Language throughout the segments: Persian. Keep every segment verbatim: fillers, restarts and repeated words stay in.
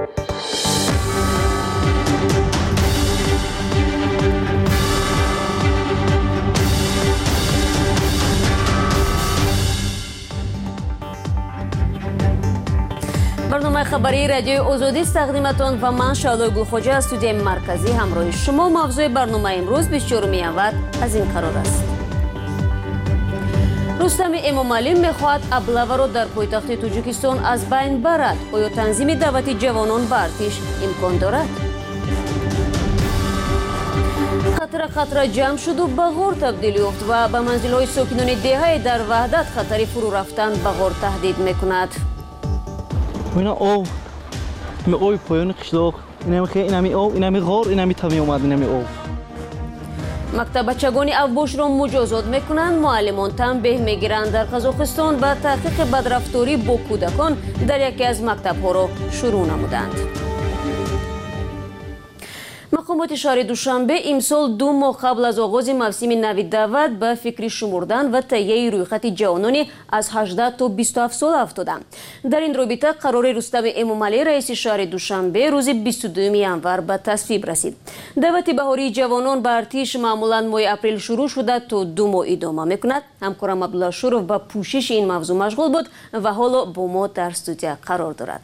برنامه خبری رادیوی آزادی است تقدیمتان و من شادو گلخوجه از استودیوی مرکزی همراه شما. موضوع برنامه امروز بیست و چهارم ژانویه از این قرار است. رستم امامعلی میخواهد ابله‌ها را در پایتخت تاجیکستان از بین برد. آیا تنظیم دعوت جوانان به ارتش امکان دارد؟ خطر خطر جمع شد و به غار تبدیل یافت و به منزل‌های ساکنان دهه در وحدت خطر فرو رفتن به غار تهدید میکند. اینا آب می آب پایان قشلاق اینا خیلی اینا می آب اینا می غار اینا می تمی اومد اینا می آب. مکتب بچگان اوباش را مجازات میکنند. معلمان تنبیه میگیرند. در قزاقستان به تحقیق بدرفتاری با کودکان در یکی از مکتب‌ها را شروع نمودند. مقامات شهر دوشنبه امسال دو ماه قبل از آغاز موسم نو دعوت به فکر شمردن و تهیه رویخط جوانان از هجده تا بیست و هفت سال افتادند. در این رابطه قرار رستم امامعلی رئیس شهر دوشنبه روز بیست و دوم ژانویه به تصویب رسید. دعوت بهاری جوانان به ارتش معمولا ماه اپریل شروع شده تا دو ماه ادامه میکند. همکارم عبدالله شروف به پوشش این موضوع مشغول بود و حالا با ما در استودیو قرار دارد.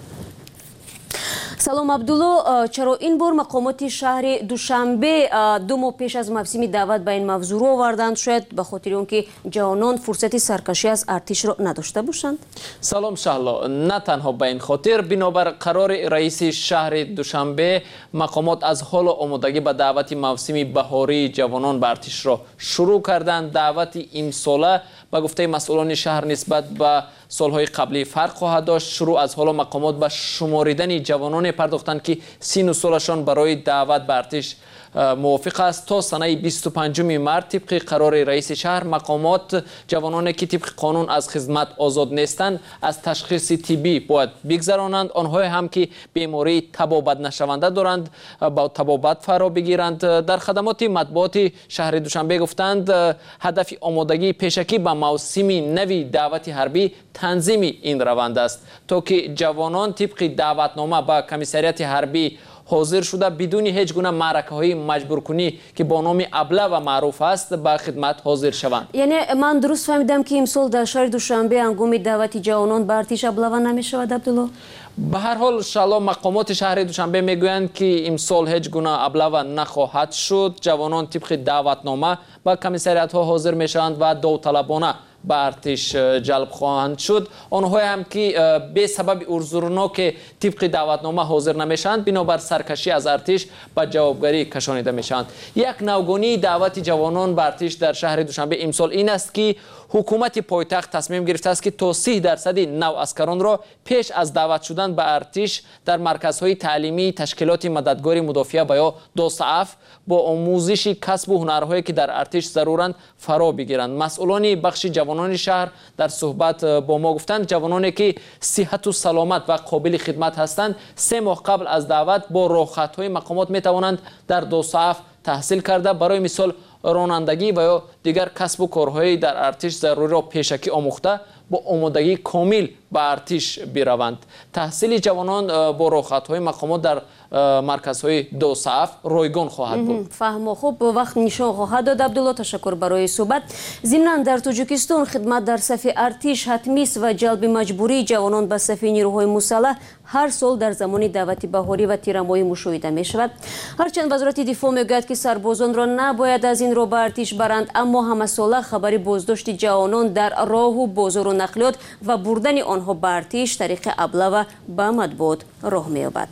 سلام عبدالله، چرا این بار مقامات شهر دوشنبه دو ماه پیش از موسم دعوت به این موضوع رو آوردند؟ شاید به خاطر آنکه جوانان فرصت سرکشی از ارتش را نداشته باشند؟ سلام شهلا، نه تنها به این خاطر، بنابر قرار رئیس شهر دوشنبه مقامات از حال آمادگی به دعوت موسم بهاری جوانان به ارتش را شروع کردند. دعوت امساله با گفته مسئولان شهر نسبت به سالهای قبلی فرق خواهد داشت. شروع از حالا مقامات به شماریدن جوانان پرداختند که سن و سالشان برای دعوت به ارتش موافق است. تا سنه بیست و پنجم مارس طبق قرار رئیس شهر مقامات جوانانی که طبق قانون از خدمت آزاد نیستند از تشخیص طبی باید بگذرانند. آنها هم که بیماری تبابت نشونده دارند با تبابت فرا بگیرند. در خدمات مطبوعات شهر دوشنبه گفتند هدف آمادگی پیشکی به موسم نوی دعوت حربی تنظیم این روند است تا که جوانان طبق دعوتنامه با کمیسریت حربی حاضر شده بدون هیچ گونه معرکه های مجبور کنی که با نام ابله و معروف است به خدمت حاضر شوند. یعنی من درست فهمیدم که امسال در شهر دوشنبه هنگام دعوت جوانان به ارتش ابله نمی شود عبدالله؟ به هر حال شالا مقامات شهر دوشنبه میگویند که امسال هیچ گونه ابله نخواهد شد. جوانان طبق دعوتنامه به کمیسریت ها حاضر می شوند و داوطلبانه به ارتش جلب خواهند شد. آنها هم که به سبب ارزورناک طبق دعوتنامه حاضر نمیشند بنابر سرکشی از ارتش به جوابگری کشانیده میشند. یک نوگانی دعوت جوانان به ارتش در شهر دوشنبه امسال این است که حکومت پایتخت تصمیم گرفته است که تا سی درصد نو اسکران را پیش از دعوت شدن به ارتش در مرکزهای تعلیمی تشکیلات مددگار مدافع و یا دوسعف با آموزش کسب و هنرهایی که در ارتش ضرورند فرا بگیرند. مسئولان بخش جوانان شهر در صحبت با ما گفتند جوانانی که صحت و سلامت و قابل خدمت هستند سه ماه قبل از دعوت با راحت‌های مقامات می توانند در دوسعف تحصیل کرده برای مثال رانندگی و یا دیگر کسب و کارهایی در ارتش ضروری را پیشکی آموخته با آمادگی کامل به ارتش بروند. تحصیل جوانان با راحت‌های مقامات در مرکزهای دوسعف رایگان خواهد بود. فهم خوب وقت نشان خواهد داد. عبدالله تشکر برای صحبت. ضمناً در تاجیکستان خدمت در صف ارتش حتمی است و جلب مجبوری جوانان به صف نیروهای مسلح هر سال در زمان دعوت بهاری و تیرماهی مشاهده می شود. هرچند وزارت دفاع میگوید که سربازان را نباید از این رو به ارتش برند، اما همه ساله خبری بازداشت جوانان در راه و بازار و نقلیات و بردن آنها به ارتش طریق ابله و به مطبوعات راه می‌یابد.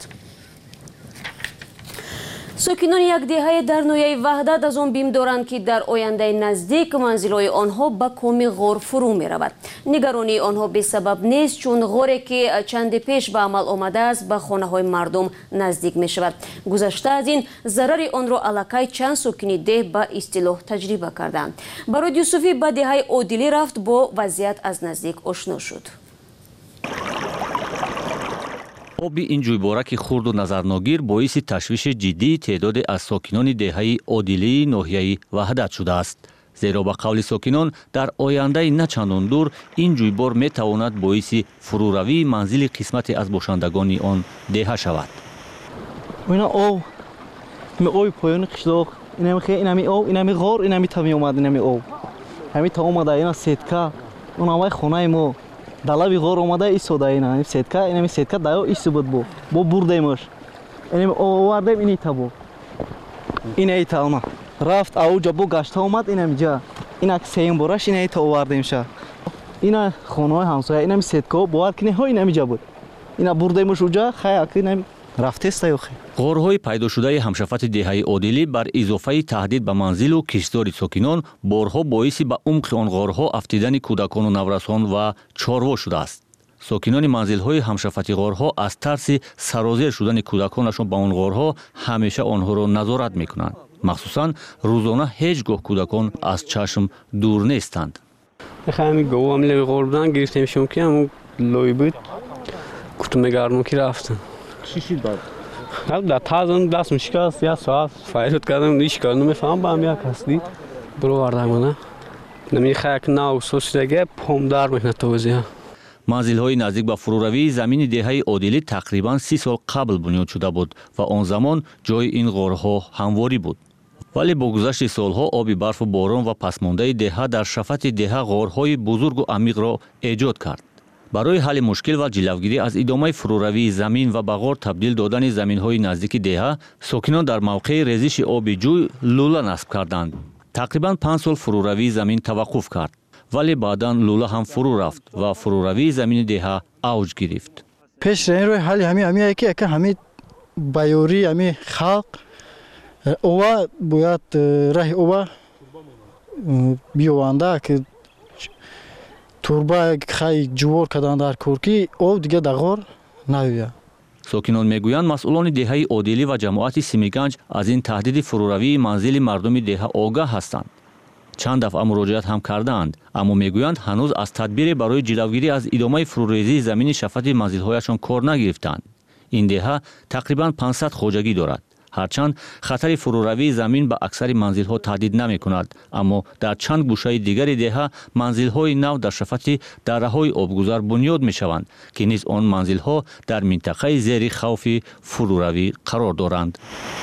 ساکنان یک دهه در نویه وحدت از آن بیم دارند که در آینده نزدیک منزل‌های آنها به کام غار فرو می رود. نگرانی آنها به سبب نیست، چون غاری که چند پیش به عمل آمده است به خانه های مردم نزدیک می شود. گذشته از این ضرر آن را علاقه چند ساکن ده به اصطلاح تجربه کردند. برای یوسفی به دهه عادلی رفت با وضعیت از نزدیک آشنا شد. آب این جویبارک خرد و نظرناگیر باعث تشویش جدی تعداد از ساکنان دهه عادلی ناحیه وحدت شده است. зеро ба қавли сокинон дар ояндаи начандон дур ин ҷӯйбор метавонад боиси фуруравии манзили қисмате аз бошандагони он деҳа шавад. Ина об ми оби поёни қишлоқ инами хе инами об инами ғор инами та меомад инами об ҳами та омада ина сетка онамай хонаи мо далаби ғор омада истода ина сетка инами сетка даё истубуд бо бо бурдемош инами овардем ини табо ина италма рафт ауҷа бо гашта омад инами ҷа ина сеюм бораш ина ита овардем ша ина хонаи ҳамсоя инами сетка бовар кини ҳо инами ҷа буд ина бурдемош уҷа хая инами рафтеста ёхе ғорҳои пайдошудаи ҳамшафати деҳаи Одилӣ бар изофаи таҳдид ба манзилу киштдори сокинон борҳо боиси ба умқи он ғорҳо афтидани кӯдакону наврасон ва чорво шудааст. сокинони манзилҳои ҳамшафати ғорҳо аз тарси сарозер шудани кӯдаконашон ба он ғорҳо ҳамеша онҳоро назорат мекунанд. махсусан рӯзона ҳеҷ гоҳ кӯдакон аз чашм дур нестанд. ҳами гов амле ғор будан гирифтемшон ки ҳамун лой буд кутумегардон ки рафтан чӣ шуд баъд дар тазон дастм шикаст як соат фаъолият кардам иш кардам намефаҳмам ба ҳам як ҳасти буровардамона намин хаяк нав сосидаге пом дар мекунад тавозиҳа. манзилҳои наздик ба фуруравии замини деҳаи Одилӣ тақрибан си сол қабл бунёд шуда буд ва он замон ҷои ин ғорҳо ҳамворӣ буд. вале бо гузашти солҳо оби барфу борон ва пасмондаи деҳа дар шафати деҳа ғорҳои бузургу амиқро эҷод кард. барои ҳалли мушкил ва ҷилавгирӣ аз идомаи фуруравии замин ва ба ғор табдил додани заминҳои наздики деҳа сокинон дар мавқеи резиши оби ҷӯй лӯла насб карданд. тақрибан панҷ сол фуруравии замин таваққуф кард, вале баъдан лӯла ҳам фурӯ рафт ва фуруравии замини деҳа авҷ гирифт. пеш рӯи ҳалли ҳами ҳами яке яке ҳами байёри ҳами халқ ова бояд раҳи ова биёванда ки турба хай ҷувор карданд дар кӯрки об дига дар ғор наёяд. сокинон мегӯянд масъулони деҳаи Одилӣ ва ҷамоати Симиганҷ аз ин таҳдиди фуруравии манзили мардуми деҳа огаҳ ҳастанд. чанд дафъа муроҷиат ҳам кардаанд, аммо мегӯянд ҳанӯз аз тадбире барои ҷилавгирӣ аз идомаи фурурезии замини шафати манзилҳояшон кор нагирифтанд. ин деҳа тақрибан панҷсад хоҷагӣ дорад. ҳарчанд хатари фуруравии замин ба аксари манзилҳо таҳдид намекунад, аммо дар чанд гӯшаи дигари деҳа манзилҳои нав дар шафати дарраҳои обгузар бунёд мешаванд, ки низ он манзилҳо дар минтақаи зери хавфи фуруравӣ қарор доранд.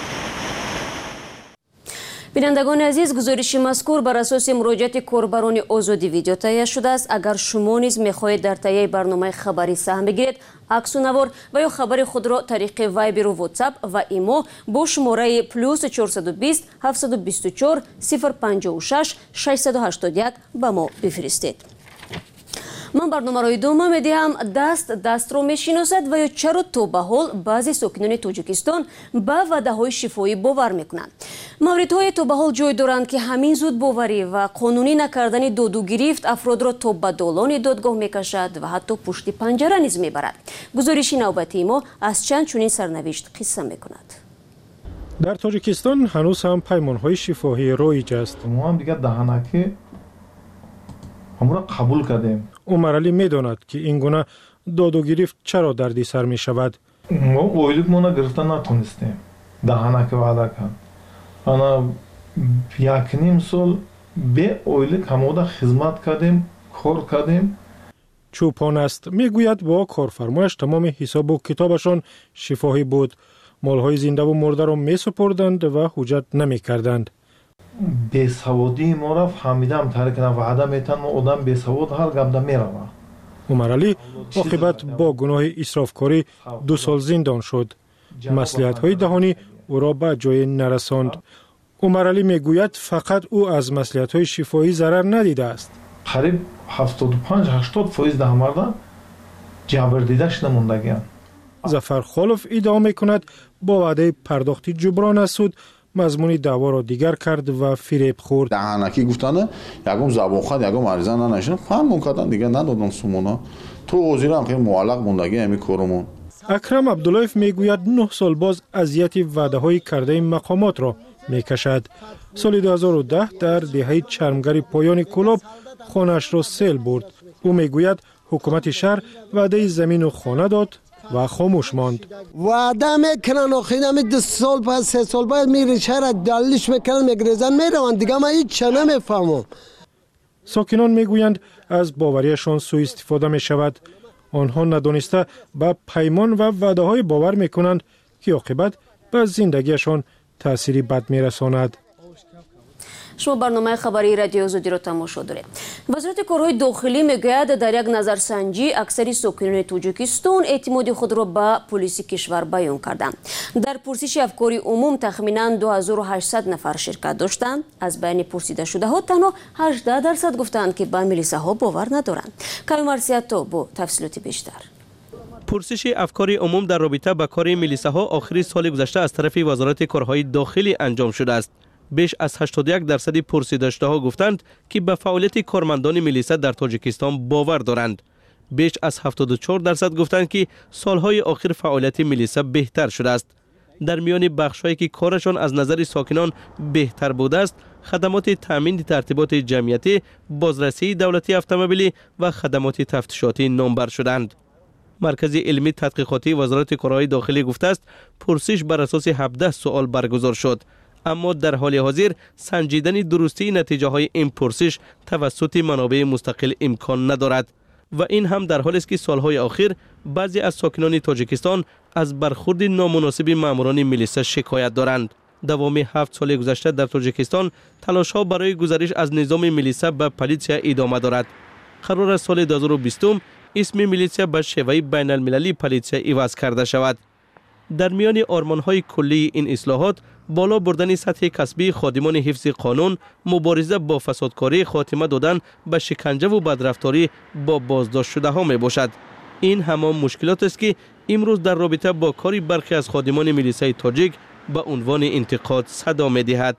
бинандагони азиз, гузориши мазкур бар асоси муроҷиати корбарони озоди видео таҳия шудааст. агар шумо низ мехоҳед дар таҳияи барномаи хабарӣ саҳм бигиред, аксу навор ва ё хабари худро тариқи вайберу ватсап ва имо бо шумораи плюс чорсаду бист ҳафтсаду бисту чор сифр панҷоҳу шаш шашсаду ҳаштоду як ба мо бифиристед. ман барномаро идома медиҳам. даст дастро мешиносад ва ё чаро то ба ҳол баъзе сокинони тоҷикистон ба ваъдаҳои шифоӣ бовар мекунанд. мавридҳое то ба ҳол ҷой доранд ки ҳамин зудбоварӣ ва қонунӣ накардани доду гирифт афродро то ба долони додгоҳ мекашад ва ҳатто пушти панҷара низ мебарад. гузориши навбатии мо аз чанд чунин сарнавишт қисса мекунад. дар тоҷикистон ҳанӯз ҳам паймонҳои шифоҳӣ роиҷ аст. мо ҳам дигар даҳанаки ҳамро қабул кардем. умар алӣ медонад ки ин гуна доду гирифт чаро дарди сар мешавад. мо ойликмона гирифта натонистем. даҳанаки ваъда кард. ана як ним сол бе ойлик ҳамода хизмат кардем, кор кардем. чӯпон аст мегӯяд бо корфармояш тамоми ҳисобу китобашон шифоҳӣ буд. молҳои зиндаву мурдаро месупурданд ва ҳуҷҷат намекарданд. бесаводии моро фаҳмидам тарикна ваъда метан мо одам бесавод ҳар гапда мерава. умар алӣ оқибат бо гуноҳи исрофкорӣ ду сол зиндон шуд. маслиҳатҳои даҳонӣ ӯро ба ҷое нарасонд. умар алӣ мегӯяд фақат ӯ аз маслиҳатҳои шифоӣ зарар надидааст. қариб ҳафтоду панҷ ҳаштод фоиз даҳмарда ҷабрдидаш намондагианд. зафар холов иддао мекунад бо ваъдаи пардохти ҷуброн аз суд мазмуни даъворо дигар кард ва фиреб хӯрд. даҳанаки гуфтанд ягон забонхат ягон ариза нанашин фаҳмон кардан дига надодам сумона то ҳозирам хеле муаллақ мондаги ҳами корумон. акрам абдуллоев мегӯяд нӯҳ сол боз азияти ваъдаҳои кардаи мақомотро мекашад. соли ду ҳазору даҳ дар деҳаи чармгари поёни кӯлоб хонаашро сел бурд. ӯ мегӯяд ҳукумати шаҳр ваъдаи замину хона дод, و خاموش ماند. وعده میکنن آخیدم دو سال پس سه سال باید میره شهر دلیلش میکنن میگریزن میروند دیگه من هیچ چه نمیفهمم. ساکنان میگویند از باوریشان سوء استفاده می شود. آنها ندانسته به پیمان و وعده های باور میکنند که عاقبت به زندگیشان تأثیری بد میرساند. شما برنامه خبری رادیو آزادی را تماشا دارید. وزارت کارهای داخلی میگوید در یک نظرسنجی اکثر ساکنان تاجیکستان اعتماد خود را به پلیس کشور بیان کردند. در پرسش افکار عموم تخمینا دو هزار و هشتصد نفر شرکت داشتند. از بین پرسیده شده ها تنها هجده درصد گفتند که به میلیسه ها باور ندارند. کمی مرسیتا با تفصیلات بیشتر. پرسش افکار عموم در رابطه با کار میلیسه ها آخر سال گذشته از طرف وزارت کارهای داخلی انجام شده است. بیش از هشتاد و یک درصد پرسیده شده ها گفتند که به فعالیت کارمندان میلیسه در تاجیکستان باور دارند. بیش از هفتاد و چهار درصد گفتند که سالهای آخر فعالیت میلیسه بهتر شده است. در میان بخش‌هایی که کارشان از نظر ساکنان بهتر بوده است، خدمات تامین ترتیبات جمعیتی، بازرسی دولتی اتومبیلی و خدمات تفتیشاتی نامبر شدند. مرکز علمی تحقیقاتی وزارت کارهای داخلی گفته است پرسش بر اساس هفده سوال برگزار شد، اما در حال حاضر سنجیدن درستی نتیجه های این پرسش توسط منابع مستقل امکان ندارد و این هم در حالی است که سالهای آخر بعضی از ساکنان تاجیکستان از برخورد نامناسب ماموران میلیسه شکایت دارند. دوام هفت سال گذشته در تاجیکستان تلاش ها برای گذریش از نظام میلیسه به پلیسیا ادامه دارد. قرار است سال دو هزار و بیست اسم میلیسیا به شیوه بین المللی پلیسیا عوض کرده شود. در میان آرمان‌های کلی این اصلاحات بالا بردن سطح کسبی خادمان حفظ قانون، مبارزه با فسادکاری، خاتمه دادن به شکنجه و بدرفتاری با بازداشت شده ها می باشد. این همان مشکلات است که امروز در رابطه با کاری برخی از خادمان میلیسه تاجیک به عنوان انتقاد صدا می دهد.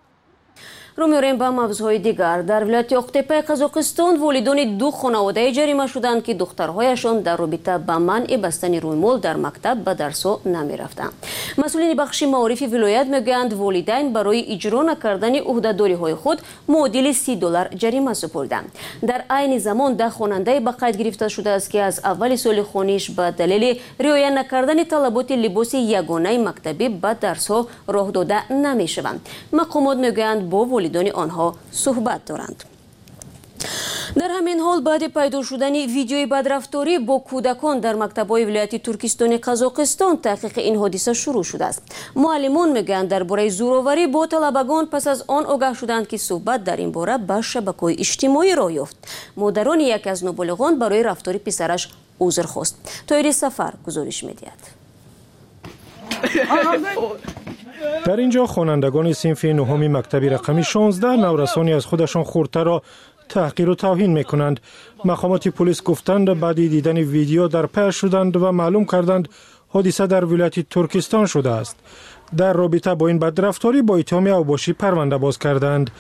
رو می‌آوریم به موضوعهای دیگر. در ولایت اقتیپه قزاقستان والدان دو خانواده جریمه شدند که دخترهایشان در رابطه با منع بستن رویمال در مکتب به درس‌ها نمی‌رفتند. مسئولین بخش معارف ولایت میگویند والدین برای اجرا نکردن عهده‌داری‌های خود معادل سی دلار جریمه سپردند. در عین زمان ده خواننده به قید گرفته شده است که از اول سال خوانش به دلیل رعایت نکردن طلبات لباس یگانه مکتبی به درس‌ها راه داده نمی‌شوند. مقامات میگویند با والدان آنها صحبت دارند. در همین حال بعد پیدا شدن ویدیوی بدرفتاری با کودکان در مکتب‌های ولایت ترکستان قزاقستان تحقیق این حادثه شروع شده است. معلمان میگویند درباره زورآوری با طلبگان پس از آن آگاه شدند که صحبت در این باره به شبکه‌های اجتماعی راه یافت. مادران یک از نابالغان برای رفتار پسرش عذر خواست. طاهر سفر گزارش می‌دهد. در اینجا خوانندگان صنف نهم مکتب رقمی شانزده نورسانی از خودشان خردتر را تحقیر و توهین میکنند. مقامات پلیس گفتند بعد دیدن ویدیو در پی شدند و معلوم کردند حادثه در ولایت ترکستان شده است. در رابطه با این بدرفتاری با اتهام اوباشی پرونده باز کردند.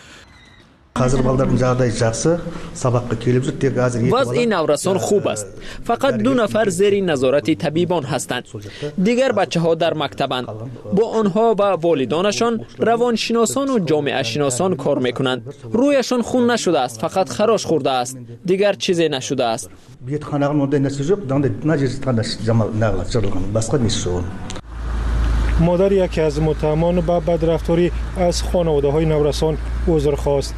وضع نورسان خوب است. فقط دو نفر زیر نظارت طبیبان هستند. دیگر بچه ها در مکتبند. با آنها و والدانشان روانشناسان و جامعه شناسان کار میکنند. رویشان خون نشده است، فقط خراش خورده است. دیگر چیزی نشده است. مادر یکی از متهمان به بدرفتاری از خانواده های نورسان عذر خواست.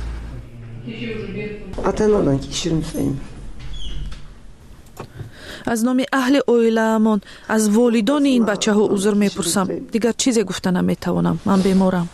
از نام اهل اویله‌مان از والدان این بچه ها عذر میپرسم. دیگر چیزی گفته نمیتوانم. من بیمارم.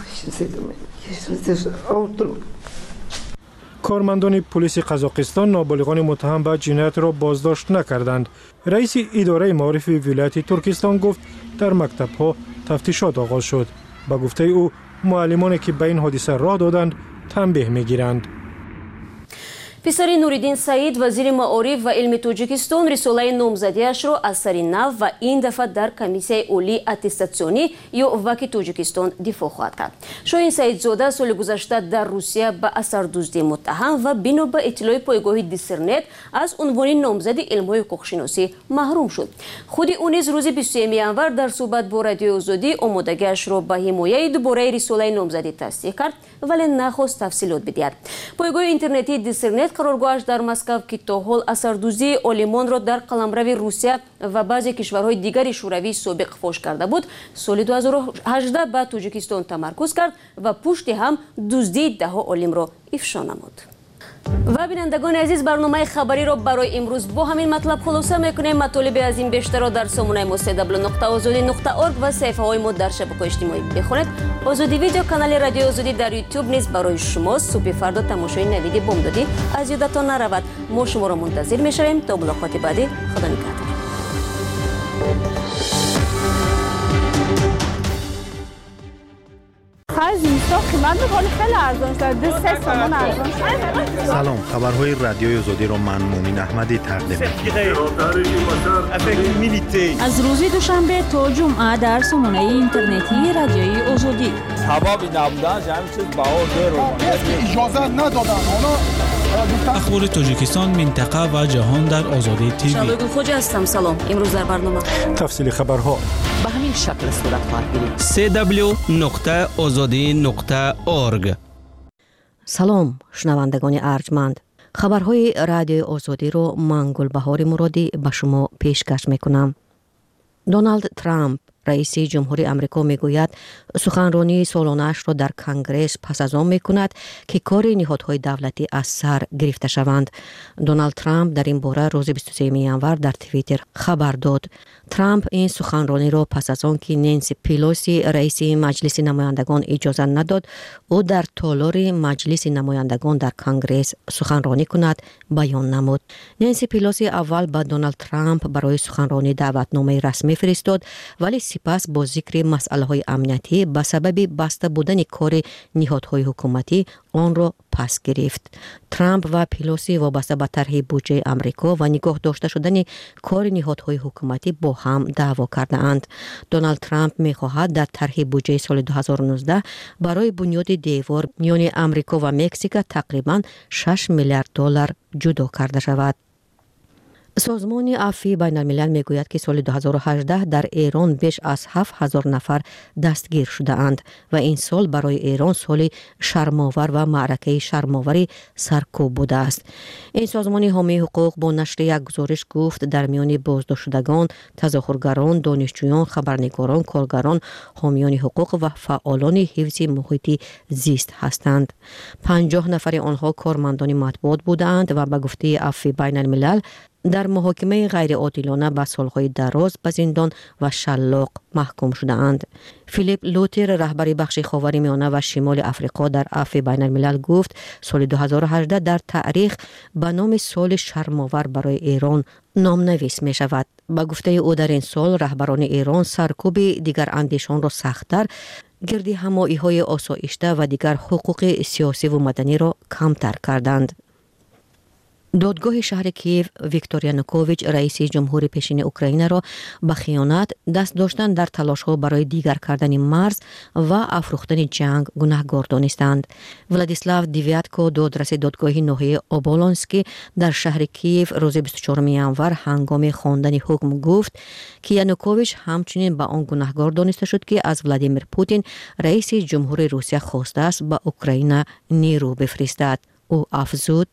کارمندان پلیس قزاقستان نابالغان متهم به جنایت را بازداشت نکردند. رئیس اداره معارف ولایت ترکستان گفت در مکتب‌ها تفتیشات آغاز شد. با گفته او معلمانی که به این حادثه راه دادند تنبیه میگیرند. پسر نوریدین سعید وزیر معارف و علم تاجیکستان رساله نامزدیش را از سر نو و این دفعه در کمیسیون عالی اتستاسیونی یا وکی تاجیکستان دفاع خواهد کرد. شاهین سعیدزاده سال گذشته در روسیه به اثر دزدی متهم و بنا به اطلاع پایگاه دیسرنت از عنوان نامزد علم‌های حقوق‌شناسی محروم شد. خود او نیز روز بیست و یک ژانویه در صحبت با رادیو آزادی آمادگیش را به حمایت دوباره رساله نامزدی تصدیق کرد ولی نخواست تفصیلات بدهد. پایگاه اینترنتی دیسرنت қароргоҳаш дар Москав ки то ҳол асардӯзии олимонро дар қаламрави Русия ва баъзе кишварҳои дигари шӯравии собиқ фош карда буд, соли ду ҳазору ҳаждаҳ ба Тоҷикистон тамаркуз кард ва пушти ҳам дуздии даҳҳо олимро ифшо намуд. ва бинандагони азиз, барномаи хабариро барои имрӯз бо ҳамин матлаб хулоса мекунем. матолиби аз ин бештарро дар сомонаи мо дабл ю дабл ю нуқта озодӣ нуқта орг ва саҳифаҳои мо дар шабакаҳои иҷтимоӣ бихонед. Озодӣ видео канали Радиои Озодӣ дар YouTube низ барои шумост. Субҳи фардо тамошои навиди бомдодӣ аз ёдатон наравад. Мо шуморо мунтазир мешавем то мулоқоти баъдӣ. худо нигаҳдор. سلام، خبرهای رادیوی آزادی را من مومین احمدی تقدیم می‌کنم. از روز دوشنبه تا جمعه در سامانه اینترنتی رادیوی آزادی. سبب نبودن جمع چیز بهار دیر اجازه ندادن. اخبار تاجیکستان، منطقه و جهان در آزادی تیوی. شادو خوجا هستم. سلام. امروز در برنامه تفصیل خبرها به همین شکل صورت خواهد گرفت. دبلیو دبلیو دبلیو نقطه آزادی نقطه org. سلام شنوندگان ارجمند. خبرهای رادیوی آزادی رو من گلبهار مرادی به شما پیشکش میکنم. دونالد ترامپ رئیس جمهوری آمریکا میگوید سخنرانی سالانه‌اش را در کنگره پس از آن میکند که کار نهادهای دولتی از سر گرفته شوند. دونالد ترامپ در این باره روز بیست و سوم ژانویه در توییتر خبر داد. ترامپ این سخنرانی را پس از آن که نانسی پیلوسی رئیس مجلس نمایندگان اجازه نداد او در تالار مجلس نمایندگان در کنگره سخنرانی کند بیان نمود. نانسی پیلوسی اول به دونالد ترامپ برای سخنرانی دعوتنامه رسمی فرستاد، ولی سپس با ذکر مسائل امنیتی به سبب بسته بودن کار نهادهای حکومتی آن را پس گرفت. ترامپ و پیلوسی وابسته به طرح بودجه آمریکا و نگاه داشته شدن کار نهادهای حکومتی با هم دعوا کرده اند. دونالد ترامپ می خواهد در طرح بودجه سال دو هزار و نوزده برای بنیاد دیوار میان آمریکا و مکزیک تقریبا شش میلیارد دلار جدا کرده شود. سازمان عفو بین الملل میگوید که سال دو هزار و هجده در ایران بیش از هفت هزار نفر دستگیر شده اند و این سال برای ایران سال شرم‌آور و معرکه شرم‌آوری سرکوب بوده است. این سازمان حامی حقوق با نشر یک گزارش گفت در میان بازداشت شدگان تظاهرگران، دانشجویان، خبرنگاران، کارگران، حامیان حقوق و فعالان حفظ محیط زیست هستند. پنجاه نفر آنها کارمندان مطبوعات بودند و به گفته عفو بین الملل در محاکمه غیر عادلانه به سالهای دراز به زندان و شلاق محکوم شده اند. فیلیپ لوتر رهبر بخش خاورمیانه و شمال افریقا در عفو بین الملل گفت سال دو هزار و هجده در تاریخ به نام سال شرم‌آور برای ایران نامنویس می شود. با گفته او در این سال رهبران ایران سرکوب دیگر اندیشان را سخت‌تر، گردی همایی‌های آسایشته و دیگر حقوق سیاسی و مدنی را کمتر کردند. دادگاه شهر کیف ویکتور یانوکوویچ رئیس جمهوری پیشین اوکراین را به خیانت، دست داشتن در تلاش‌ها برای دیگر کردن مرز و افروختن جنگ گناهکار دانستند. ولادیسلاو دیویاتکو دادرس دادگاه ناحیه اوبولانسکی در شهر کیف روز بیست و چهارم ژانویه هنگام خواندن حکم گفت که یانوکوویچ همچنین به آن گناهکار دانسته شد که از ولادیمیر پوتین رئیس جمهوری روسیه خواسته است به اوکراین نیرو بفرستد. او افزود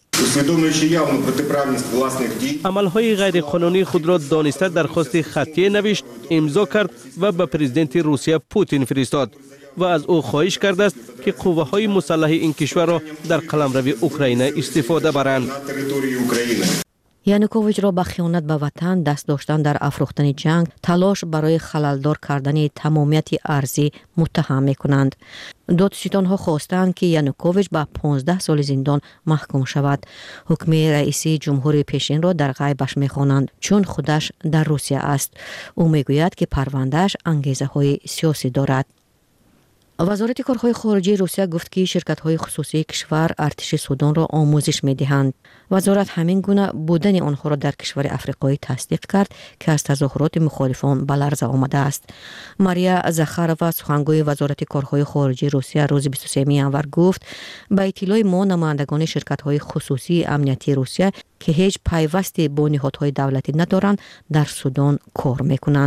عملهای غیر قانونی خود را دانسته درخواست خطی نوشت، امضا کرد و به پرزیدنت روسیه پوتین فرستاد و از او خواهش کرده است که قوه‌های مسلح این کشور را در قلمرو اوکراین استفاده برند. یانوکوویچ را به خیانت به وطن، دست داشتن در افروختن جنگ، تلاش برای خللدار کردن تمامیت ارضی متهم می‌کنند. دادستان‌ها خواستند که یانوکوویچ به پانزده سال زندان محکوم شود. حکم رئیس جمهوری پیشین را در غیبش می‌خوانند چون خودش در روسیه است. او میگوید که پروندهش انگیزه‌های سیاسی دارد. وزارت کارهای خارجه روسیه گفت که شرکت‌های خصوصی کشور ارتش سودان را آموزش می‌دهند. وزارت همین گونه بودن آنها را در کشور افریقایی تصدیق کرد که از تظاهرات مخالفان به لرزه آمده است. ماریا زاخارова سخنگوی وزارت کارهای خارجه روسیه روز بیست و سوم ژانویه گفت به اطلاع ما نمایندگان شرکت‌های خصوصی امنیتی روسیه که هیچ پیوستی با نهادهای دولتی ندارند در سودان کار می‌کنند.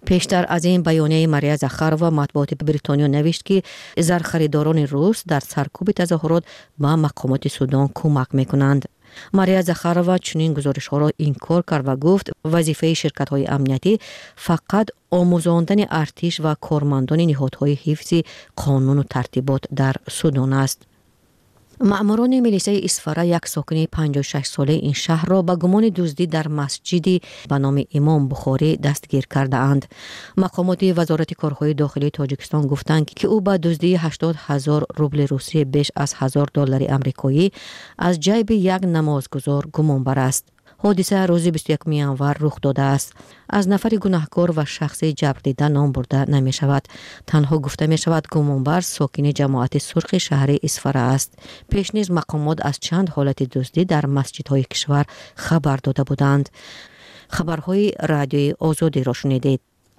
پیشتر از این بیانیه ماریا زخارова مطبوعات بریتانیا نوشت که زرخریداران روس در سرکوب تظاهرات با مقامات سودان کمک میکنند. ماریا زخارова چنین گزارش‌ها را انکار کرد و گفت وظیفه شرکت‌های امنیتی فقط آموزاندن ارتش و کارمندان نهادهای حفظ قانون و ترتیبات در سودان است. مأموران میلیسه اسفاره یک ساکن پنجاه و شش ساله این شهر را به گمان دزدی در مسجدی به نام امام بخاری دستگیر کرده اند. مقامات وزارت کارهای داخلی تاجیکستان گفتند که او به دزدی هشتاد هزار روبل روسی بیش از هزار دلار آمریکایی از جیب یک نمازگزار گمانبر است. حادثه روز بیست و یکم ژانویه رخ داده است. از نفر گناهکار و شخص جبر دیده نام برده نمی شود. تنها گفته می شود گمانبر ساکن جماعت سرخ شهر اسفاره است. پیش نیز مقامات از چند حالت دزدی در مسجدهای کشور خبر داده بودند. خبرهای رادیوی آزادی را شنیدید.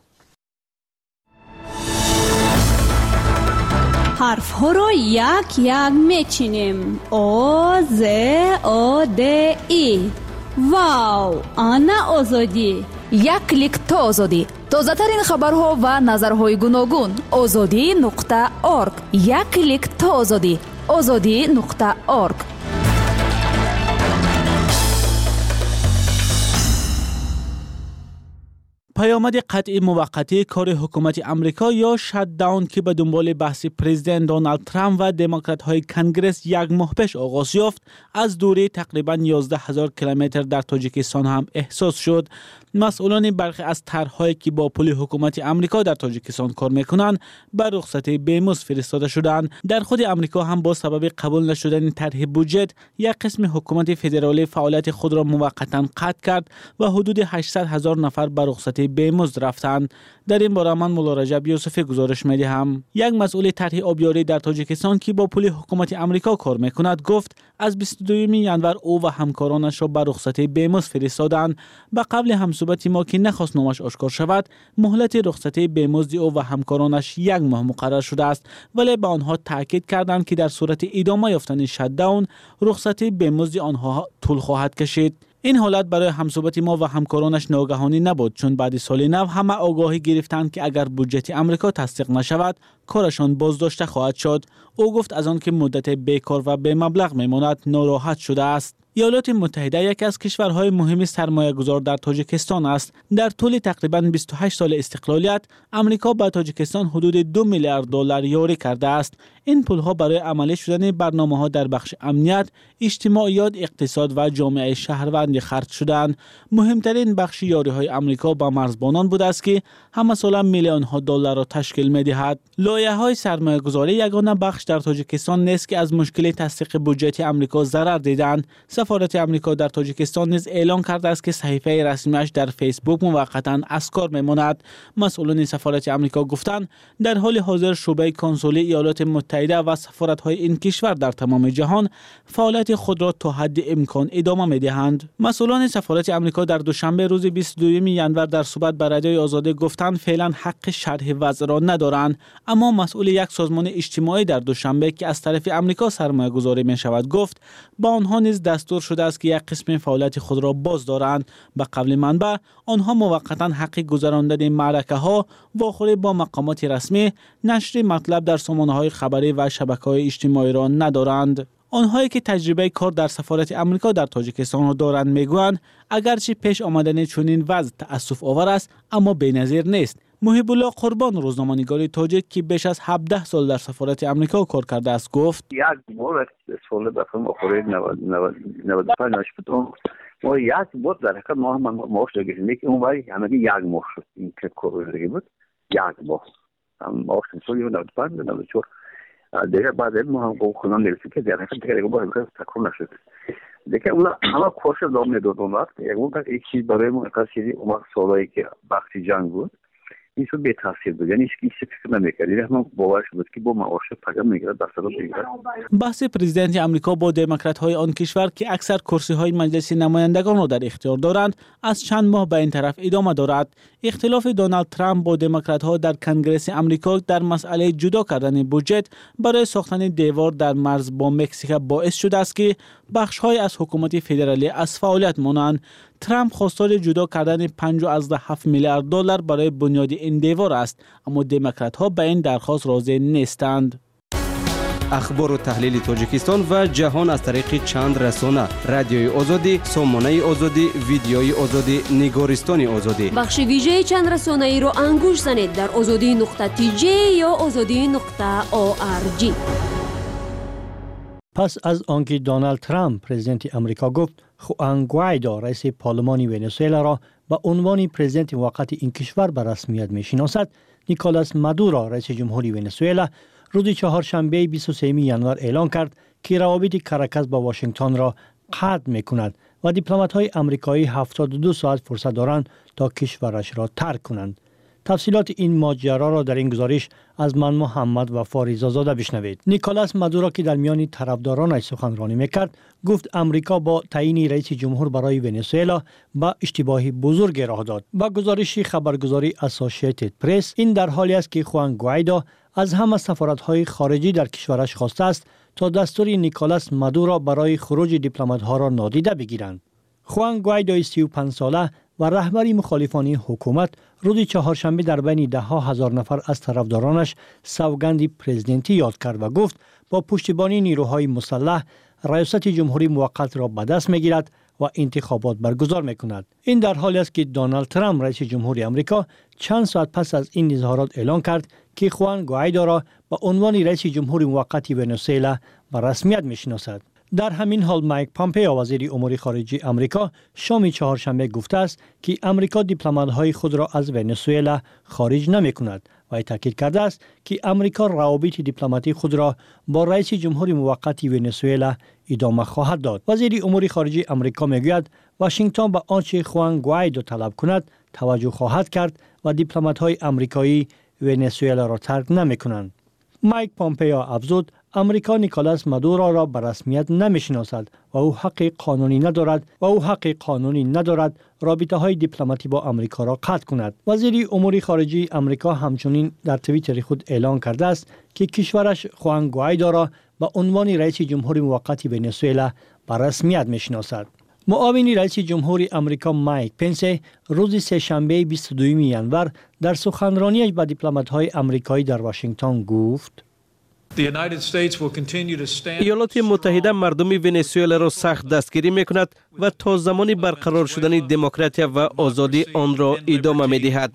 حرف ها را یک یک میچینیم. آ ز آ د ای. واو، آنا آزادی. یک کلیک تا آزادی. تازه ترین خبرها و نظرهای گوناگون. آزادی نقطه ارگ. یک کلیک تا آزادی. آزادی نقطه ارگ. پیامد قطعی موقتی کار حکومت امریکا یا شات داون که به دنبال بحث پرزیدنت دونالد ترامپ و دموکرات های کنگرس یک ماه پیش آغاز یافت، از دوره تقریباً یازده هزار کیلومتر در تاجیکستان هم احساس شد. مسئولان برخی از طرح‌هایی که با پول حکومت امریکا در تاجیکستان کار میکنند به رخصتی بیمزد فرستاده شدند. در خود امریکا هم با سبب قبول نشدن طرح بودجه یک قسم حکومت فدرالی فعالیت خود را موقتا قطع کرد و حدود هشتصد هزار نفر به رخصتی بیمزد رفتند. در این باره من مولا رجب یوسفی گزارش می‌دهم. یک مسئول طرح آبیاری در تاجیکستان که با پول حکومت امریکا کار میکند گفت از بیست و دوم ژانویه او و همکارانش را به رخصتی بیمزد فرستادند. به قبل همصحبت ما که نخواست نامش آشکار شود، مهلت رخصتی بیمزد او و همکارانش یک ماه مقرر شده است، ولی به آنها تاکید کردند که در صورت ادامه یافتن شات داون رخصتی بیمزد آنها طول خواهد کشید. این حالت برای همصحبت ما و همکارانش ناگهانی نبود، چون بعد سال نو همه آگاهی گرفتند که اگر بودجه امریکا تصدیق نشود کارشان بازداشته خواهد شد. او گفت از آن که مدت بیکار و بی مبلغ میماند ناراحت شده است. ایالات متحده یکی از کشورهای مهم سرمایه گذار در تاجیکستان است. در طول تقریباً بیست و هشت سال استقلالیت، امریکا به تاجیکستان حدود دو میلیارد دلار یاری کرده است. این پولها برای عملی شدن برنامه‌ها در بخش امنیت، اجتماعیات، اقتصاد و جامعه شهروندی خرج شدند. مهمترین بخش یاری‌های امریکا با مرزبانان بوده است که همه سال میلیون‌ها دلار را تشکیل می‌دهد. لایحه‌های سرمایه‌گذاری یگانه بخش در تاجیکستان نیست که از مشکل تصدیق بودجه امریکا ضرر دیدند. سفارت امریکا در تاجیکستان نیز اعلام کرده است که صحیفه رسمیش در فیسبوک موقتا از کار میماند. مسئولان سفارت امریکا گفتند در حال حاضر شعبه کنسولی ایالات متحده و سفارت‌های این کشور در تمام جهان فعالیت خود را تا حد امکان ادامه می‌دهند. مسئولان سفارت امریکا در دوشنبه روز بیست و دوم ژانویه در صحبت با رادیوی آزادی گفتند فعلا حق شرح وضع را ندارند، اما مسئول یک سازمان اجتماعی در دوشنبه که از طرف امریکا سرمایه‌گذاری می‌شود گفت با آنها نیز دستور شده است که یک قسم فعالیت خود را باز دارند. به قول منبع آنها موقتا حق گذراندن معرکه‌ها، واخوری با مقامات رسمی، نشر مطلب در سامانه‌های خبری و شبکه‌های اجتماعی را ندارند. آنهایی که تجربه کار در سفارت امریکا در تاجیکستان را دارند میگویند اگرچه پیش آمدن چنین وضع تأسف آور است اما بی‌نظیر نیست. محب الله قربان، روزنامه‌نگار تاجیک که بیش از هفده سال در سفارت امریکا کار کرده است گفت یک بار سال بفهم آخری نود و پنج نشد ما یک بار در حقیقت ما هم معاش داشتیم که اون وقتی همگی یک ماه شد این که کار دیگه بود یک ماه هم معاش سالی نود و پنج نود و چهار دیگه بعد ما هم خودمون نرسید که در حقیقت دیگه با امریکا تکون نشد دیگه اون همه کارش دام نداد اون وقت یک وقت یک چیز برای ما یک چیزی اون وقت سالایی که وقتی جنگ بود این شد به تاثیر بود، یعنی هیچ فکر نمی‌کرد. یعنی هم باورش بود که با معاش پیام میگیره در سال دیگه. بحث پرزیدنت امریکا با دموکرات‌های آن کشور که اکثر کرسی‌های مجلس نمایندگان را در اختیار دارند از چند ماه به این طرف ادامه دارد. اختلاف دونالد ترامپ با دموکرات‌ها در کنگره امریکا در مسئله جدا کردن بودجه برای ساختن دیوار در مرز با مکزیک باعث شده است که بخش‌های از حکومت فدرالی از فعالیت مانند. ترامپ خواستار جدا کردن پنجاه و هفت میلیارد دلار برای بنیاد این دیوار است، اما دموکرات ها به این درخواست راضی نیستند. اخبار و تحلیل تاجیکستان و جهان از طریق چند رسانه: رادیوی آزادی، سامانه آزادی، ویدیوی آزادی، نگارستان آزادی. بخش ویژه چند رسانه ای رو انگوش زنید در آزادی نقطه تی جی یا آزادی نقطه او آر جی. پس از آنکه دونالد ترامپ پرزیدنت امریکا گفت خوان گوایدو رئیس پارلمان ونزوئلا را به عنوان پرزیدنت موقت این کشور به رسمیت میشناسد، نیکولاس مادورو رئیس جمهوری ونزوئلا روز چهارشنبه بیست و سوم ژانویه اعلان کرد که روابط کاراکاس با واشنگتن را قطع می‌کند و دیپلمات‌های آمریکایی هفتاد و دو ساعت فرصت دارند تا کشورش را ترک کنند. تفصیلات این ماجرا را در این گزارش از من محمد و فاریزاده بشنوید. نیکولاس مادورو که در میان طرفدارانش سخنرانی میکرد، گفت امریکا با تعیین رئیس جمهور برای ونزوئلا به اشتباهی بزرگ راه داد. با گزارش خبرگزاری اسوسییتد پرس، این در حالی است که خوان گوایدو از همه سفارت‌های خارجی در کشورش خواسته است تا دستور نیکولاس مادورو برای خروج دیپلمات‌ها را نادیده بگیرند. خوان گوایدو سی و پنج ساله و رهبری مخالفان حکومت روز چهارشنبه در بین ده ها هزار نفر از طرفدارانش سوگند پرزیدنتی یاد کرد و گفت با پشتیبانی نیروهای مسلح ریاست جمهوری موقت را به دست میگیرد و انتخابات برگزار میکند. این در حالی است که دونالد ترامپ رئیس جمهوری آمریکا چند ساعت پس از این اظهارات اعلان کرد که خوان گوایدو را به عنوان رئیس جمهوری موقت ونزوئلا به رسمیت میشناسد. در همین حال مایک پامپئو وزیر امور خارجه آمریکا شام چهارشنبه گفته است که آمریکا دیپلمات‌های خود را از ونزوئلا خارج نمی‌کند و تاکید کرده است که آمریکا روابط دیپلماتی خود را با رئیس جمهوری موقت ونزوئلا ادامه خواهد داد. وزیر امور خارجه آمریکا میگوید واشنگتن به آنچه خوان گوایدو طلب کند توجه خواهد کرد و دیپلمات‌های آمریکایی ونزوئلا را ترک نمی‌کنند. مایک پامپئو افزود امریکا نیکولاس مادورو را به رسمیت نمیشناسد و او حق قانونی ندارد و او حق قانونی ندارد رابطه های دیپلماتی با آمریکا را قطع کند. وزیر امور خارجه آمریکا همچنین در توییتر خود اعلان کرده است که کشورش خوان گوایدو را به عنوان رئیس جمهوری موقت ونزوئلا به رسمیت میشناسد. معاون رئیس جمهوری آمریکا مایک پنس روز سه‌شنبه بیست و دوم ژانویه در سخنرانیش با دیپلمات‌های آمریکایی در واشنگتن گفت: ایالات متحده مردم ونزوئلا را سخت دستگیری میکند و تا زمانی برقرار شدن دموکراسی و آزادی آن را ادامه میدهد.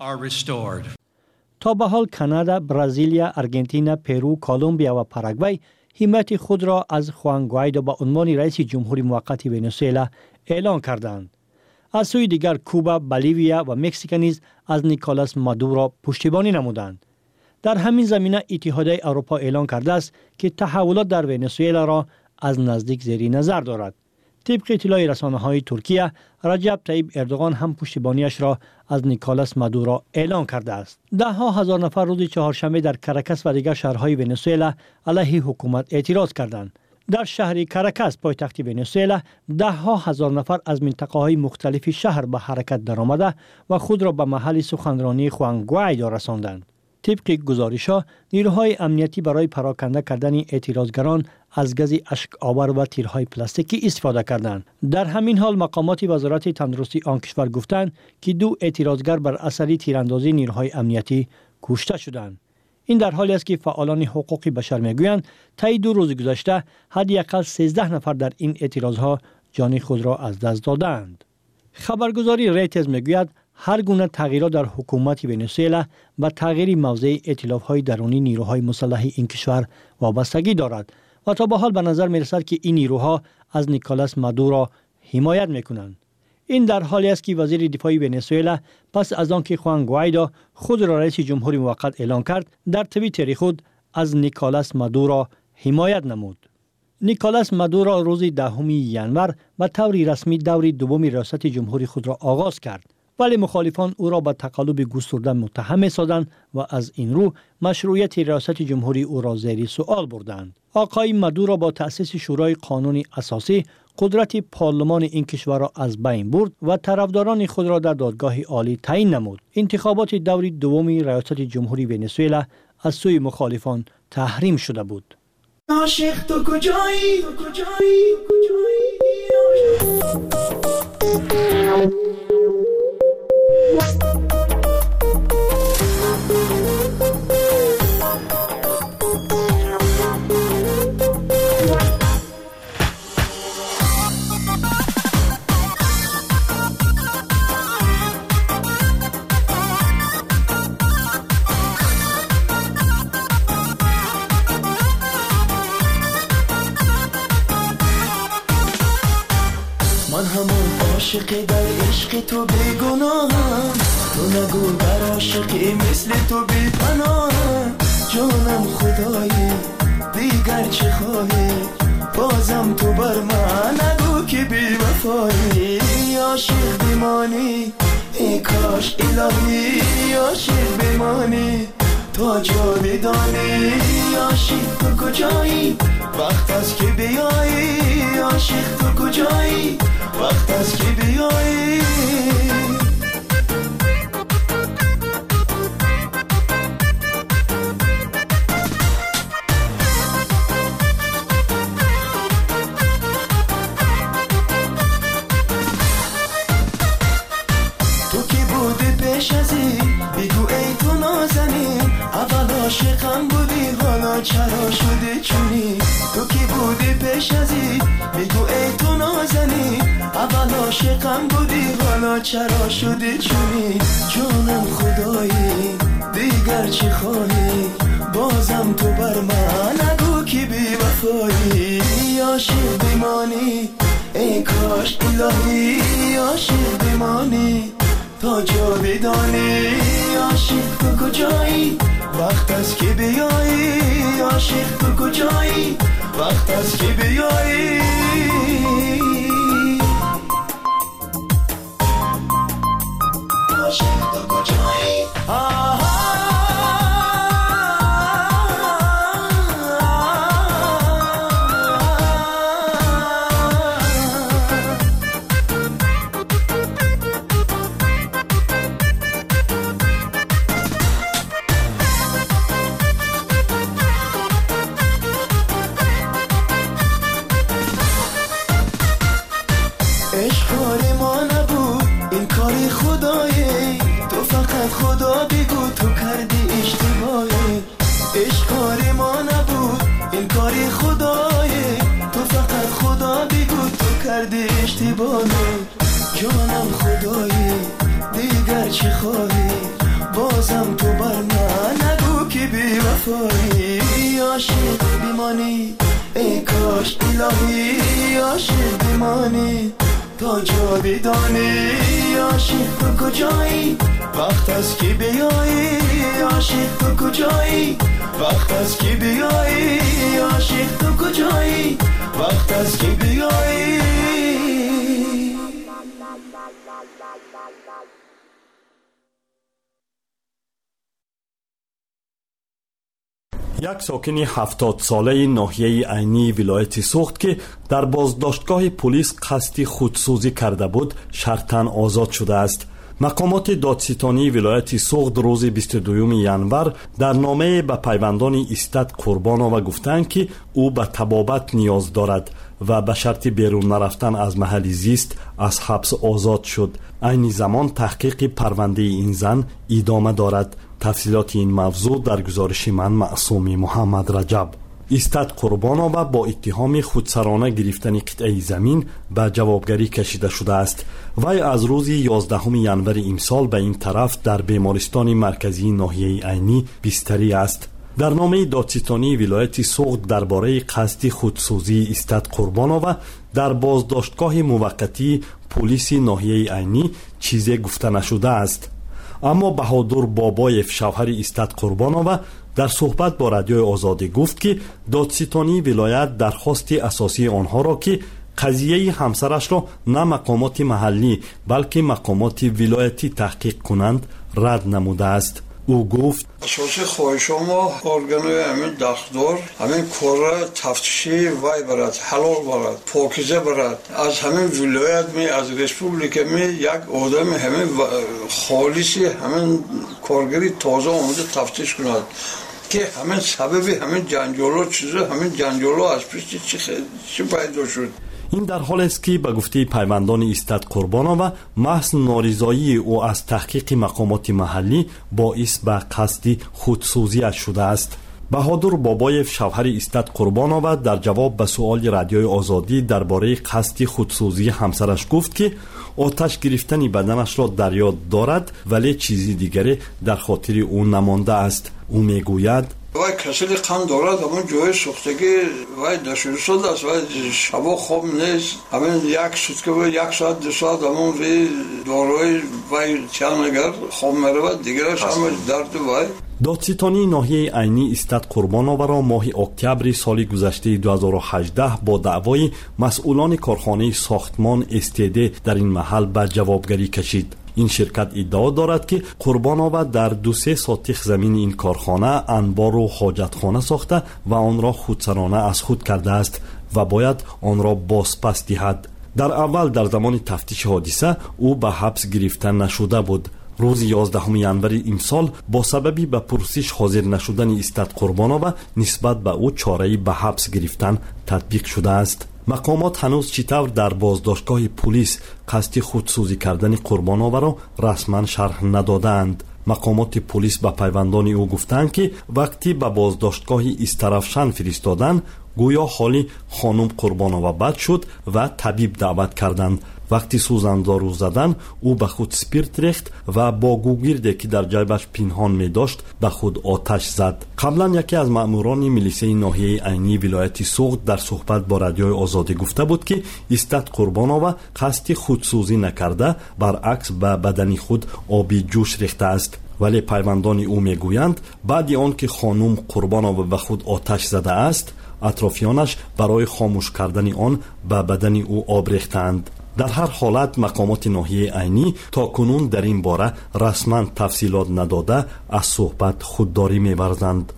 تا به حال کانادا، برزیل، آرژانتین، پرو، کلمبیا و پاراگوئه حمایت خود را از خوان گوایدو به عنوان رئیس جمهوری موقت ونزوئلا اعلان کردند. از سوی دیگر کوبا، بولیویا و مکزیک نیز از نیکولاس مادورو پشتیبانی نمودند. در همین زمینه اتحادیه اروپا اعلان کرده است که تحولات در ونزوئلا را از نزدیک زیر نظر دارد. طبق اطلاع رسانه‌های ترکیه، رجب طیب اردوغان هم پشتیبانیش را از نیکولاس مادورو اعلان کرده است. ده ها هزار نفر روز چهارشنبه در کاراکاس و دیگر شهرهای ونزوئلا علیه حکومت اعتراض کردند. در شهر کاراکاس پایتخت ونزوئلا ده ها هزار نفر از منطقه‌های مختلف شهر به حرکت درآمده و خود را به محل سخنرانی خوان گوایدو رساندند. طبق گزارش‌ها، نیروهای امنیتی برای پراکنده کردن اعتراضگران از گاز اشک آور و تیرهای پلاستیکی استفاده کردند. در همین حال مقامات وزارت تندرستی آن کشور گفتند که دو اعتراضگر بر اثر تیراندازی نیروهای امنیتی کشته شدند. این در حالی است که فعالان حقوق بشر میگویند طی دو روز گذشته حداقل سیزده نفر در این اعتراضها جان خود را از دست دادند. خبرگزاری ریترز میگوید هر گونه تغییرات در حکومت ونزوئلا به تغییر موضع ائتلاف‌های درونی نیروهای مسلح این کشور وابستگی دارد و تا به حال به نظر می‌رسد که این نیروها از نیکولاس مادورو حمایت می‌کنند. این در حالی است که وزیر دفاع ونزوئلا پس از آنکه خوان گوایدو خود را رئیس جمهوری موقت اعلان کرد، در توییتر خود از نیکولاس مادورو حمایت نمود. نیکولاس مادورو روز دهم ژانویه به طور رسمی دور دوم ریاست جمهوری خود را آغاز کرد، ولی مخالفان او را به تقلب گسترده متهم سازند و از این رو مشروعیت ریاست جمهوری او را زیر سوال بردند. آقای مادورو با تأسیس شورای قانونی اساسی قدرت پارلمان این کشور را از بین برد و طرفداران خود را در دادگاه عالی تعیین نمود. انتخابات دور دوم ریاست جمهوری ونزوئلا از سوی مخالفان تحریم شده بود. عاشق تو کجایی؟ من همون عاشقی در عشق تو بیگناهم، تو نگو در عاشقی مثل تو بی پناهم. جانم خدایی دیگر چه خواهی، بازم تو بر من نگو که بی وفایی. عاشق بمانی ای کاش الهی، عاشق بمانی تا جاودانی. عاشق تو کجایی وقت است که بیایی، عاشق تو کجایی وقت است که بیایی. تو کی بودی پیش از این بگو ای تو نازنین، اول عاشقم بودی حالا چرا شدی چونی. تو کی بودی پیش از این بگو ای تو نازنین، اول عاشقم بودی حالا چرا شدی چونی. جانم خدایی دیگر چی خواهی، بازم تو بر من نگو که بی وفایی. عاشق بمانی ای کاش الهی، عاشق بمانی تا جاودانی. عاشق تو کجایی وقت است که بیایی، عاشق تو کجایی وقت است که بیایی. عاشق تو کجایی خدا بگو تو کردی اشتباهی. عشق کار ما نبود این کاری خدایی، تو فقط خدا بگو تو کردی اشتباهی. جانم خدایی دیگر چی خواهی، بازم تو بر من نگو که بی وفایی. عاشق بمانی ای کاش الهی، عاشق بمانی تا جاودانی. عاشق تو کجایی وقت است که بیایی، عاشق تو کجایی وقت است که بیایی. عاشق تو کجایی وقت است که بیایی. یک ساکن هفتاد ساله ناحیه عینی ولایت سوخت که در بازداشتگاه پلیس قصد خودسوزی کرده بود شرطاً آزاد شده است. مقامات دادستانی ولایت سوخت روز بیست و دوم ژانویه در نامه به پیوندان استاد قربانوف گفتند که او به طبابت نیاز دارد و به شرط بیرون نرفتن از محل زیست از حبس آزاد شد. عین زمان تحقیق پرونده این زن ادامه دارد. تفصیلات این موضوع در گزارش من معصوم محمد رجب. استاد قربانوف با اتهام خودسرانه گرفتن قطعه زمین به جوابگری کشیده شده است. وی از روز یازدهم ژانویه امسال به این طرف در بیمارستان مرکزی ناحیه عینی بستری است. در نامه دادستانی ولایت سوخت درباره قصد خودسوزی استاد قربانوف در بازداشتگاه موقتی پلیس ناحیه عینی چیزی گفته نشده است. اما بهادر بابایف شوهر استاد قربانوف در صحبت با رادیوی آزادی گفت که دادستانی ولایت درخواست اساسی آنها را که قضیه همسرش را نه مقامات محلی بلکه مقامات ولایتی تحقیق کنند رد نموده است. او گفت اساسی خواهش ما ارگانوی همین دستور همین کار تفتیشی وای برد، حلال برد، پاکیزه برد. از همین ولایت می از ریسپوبلیک می یک آدم همین خالصی همین کارگری تازه آمده تفتیش کند که همین سبب همین جنجال ها چیزه همین جنجال ها از پیش چی, چی پیدا شد. این در حالی است که به گفته پیوندان ایستاد قربانووا محض نارضایی او از تحقیق مقامات محلی باعث به قصد خودسوزی شده است. بهادر بابایف شوهر ایستاد قربانووا در جواب به سؤال رادیوی آزادی درباره قصد خودسوزی همسرش گفت که آتش گرفتن بدنش را در یاد دارد ولی چیزی دیگری در خاطر او نمانده است. او میگوید وای کسل قند دارد، همون جای سوختگی وای دشور شده است، وای شبا خواب نیست، همین یک سوتکه و یک ساعت دو ساعت همون وی داروی وای چند خواب میرود دیگرش همه درد وای. دادستانی ناحیه عینی ایستاد قربانووا را ماه اکتبر سال گذشته دو هزار و هجده با دعوای مسئولان کارخانه ساختمان استیده در این محل به جوابگری کشید. این شرکت ادعا دارد که قربانووا در دو سه ساتیخ زمین این کارخانه انبار و حاجتخانه ساخته و آن را خودسرانه از خود کرده است و باید آن را بازپس دهد. در اول در زمان تفتیش حادثه او به حبس گرفته نشده بود. روز یازدهم ژانویه این سال با سببی به پرسش حاضر نشدن ایستاد قربانووا نسبت به او چاره‌ای به حبس گرفتن تطبیق شده است. مقامات هنوز چطور در بازداشتگاه پلیس قصد خودسوزی کردن قربانووا را رسما شرح ندادند. مقامات پلیس به پیوندان او گفتند که وقتی به بازداشتگاه استرافشان فرستادند گویا حالی خانم قربانووا بد شد و طبیب دعوت کردند. وقتی سوزندارو زدن او به خود سپیرت ریخت و با گوگیردی که در جیبش پنهان می داشت به خود آتش زد. قبلا یکی از ماموران میلیسه ناحیه عینی ولایت سوغد در صحبت با رادیوی آزادی گفته بود که ایستاد قربانووا قصد خودسوزی نکرده، برعکس به بدن خود آبی جوش ریخته است. ولی پیوندان او میگویند بعد آن که خانم قربانووا به خود آتش زده است اطرافیانش برای خاموش کردن آن به بدن او آب ریختند. در هر حالت مقامات ناحیه عینی تا کنون در این باره رسما تفصیلات نداده از صحبت خودداری می‌ورزند.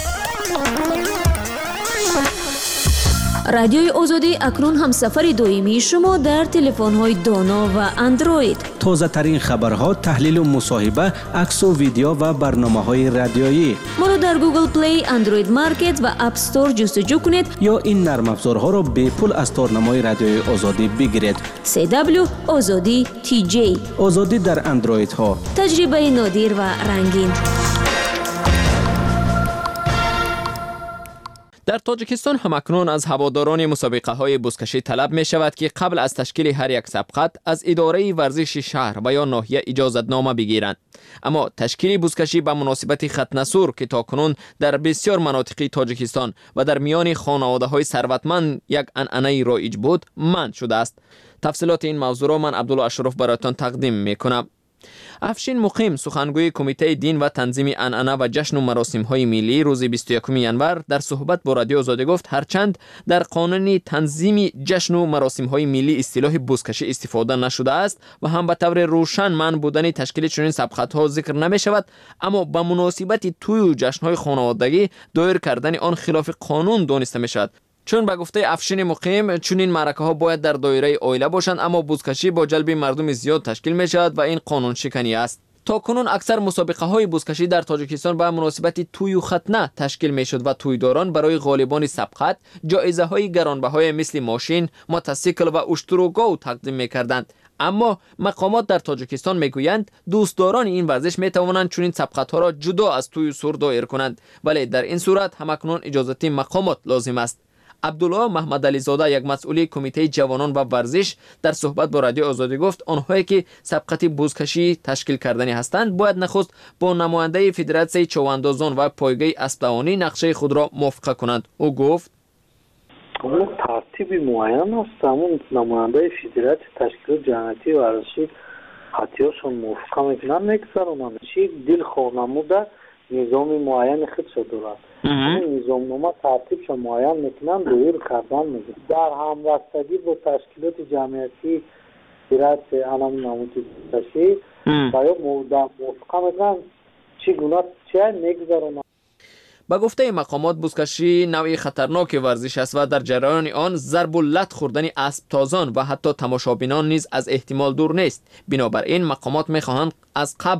رادیوی آزادی اکنون همسفر دائمی شما در تلفن‌های دانا و اندروید. تازه ترین خبرها، تحلیل و مصاحبه، عکس و ویدیو و برنامه‌های رادیویی. ما را در گوگل پلی، اندروید مارکت و اپ استور جستجو کنید یا این نرم افزارها را به پول از تارنمای رادیوی آزادی بگیرید. سی دبلیو آزادی تی جی. آزادی در اندروید ها. تجربه نادر و رنگین. در تاجیکستان همکنون از هواداران مسابقه های بزکشی طلب می شود که قبل از تشکیل هر یک سبقت از اداره ورزش شهر و یا ناحیه اجازت نامه بگیرند. اما تشکیل بزکشی به مناسبت ختن سور که تاکنون در بسیار مناطق تاجیکستان و در میان خانواده های ثروتمند یک عنعنه رایج بود منع شده است. تفصیلات این موضوع را من عبدالله اشرف برایتان تقدیم می کنم. افشین مقیم سخنگوی کمیته دین و تنظیم عنعنه و جشن و مراسم های ملی روز بیست و یکم ژانویه در صحبت با رادیو آزادی گفت هرچند در قانون تنظیم جشن و مراسم های ملی اصطلاح بزکشی استفاده نشده است و هم به طور روشن منع بودن تشکیل چنین سبقت ها ذکر نمی شود، اما به مناسبت توی و جشن های خانوادگی دایر کردن آن خلاف قانون دانسته می شود. چون به گفته افشین مقیم چون این معرکه ها باید در دایره عائله باشند، اما بزکشی با جلب مردم زیاد تشکیل می شود و این قانون شکنی است. تا کنون اکثر مسابقه های بزکشی در تاجیکستان به مناسبت توی و ختنه تشکیل می شد و تویداران برای غالبان سبقت جایزه های گرانبهای مثل ماشین، موتورسیکل و اشتروگاو تقدیم می کردند. اما مقامات در تاجیکستان میگویند دوستداران این ورزش می توانند چنین سبقت ها را جدا از توی و سور دایر کنند، ولی در این صورت همکنون اجازه مقامات لازم است. عبدالله محمد علی زاده یک مسئول کمیته جوانان و ورزش در صحبت با رادیو آزادی گفت آنهایی که سبقت بزکشی تشکیل کردنی هستند باید نخست با نماینده فدراسیون چواندازان و پایگاه اسبدوانی نقشه خود را موافقه کنند. او گفت اون ترتیب معین است، همون نماینده فدراسیون تشکیل جمعیتی ورزشی حتیاشون موافقه میکنن نگذارونن چی دل خواه نموده نظام معین خودش دارد. این نظام نامه ترتیبش معین میکنن دویر کردن میگن در همبستگی با تشکیلات جمعیتی فدراسیون علم نمودی بزکشی باید موافقه میکنن چگونه چه نگذارونن. با گفته مقامات بزکشی نوعی خطرناک ورزش است و در جریان آن ضرب و لت خوردن اسب تازان و حتی تماشابینان نیز از احتمال دور نیست. بنابراین مقامات میخواهند از قبل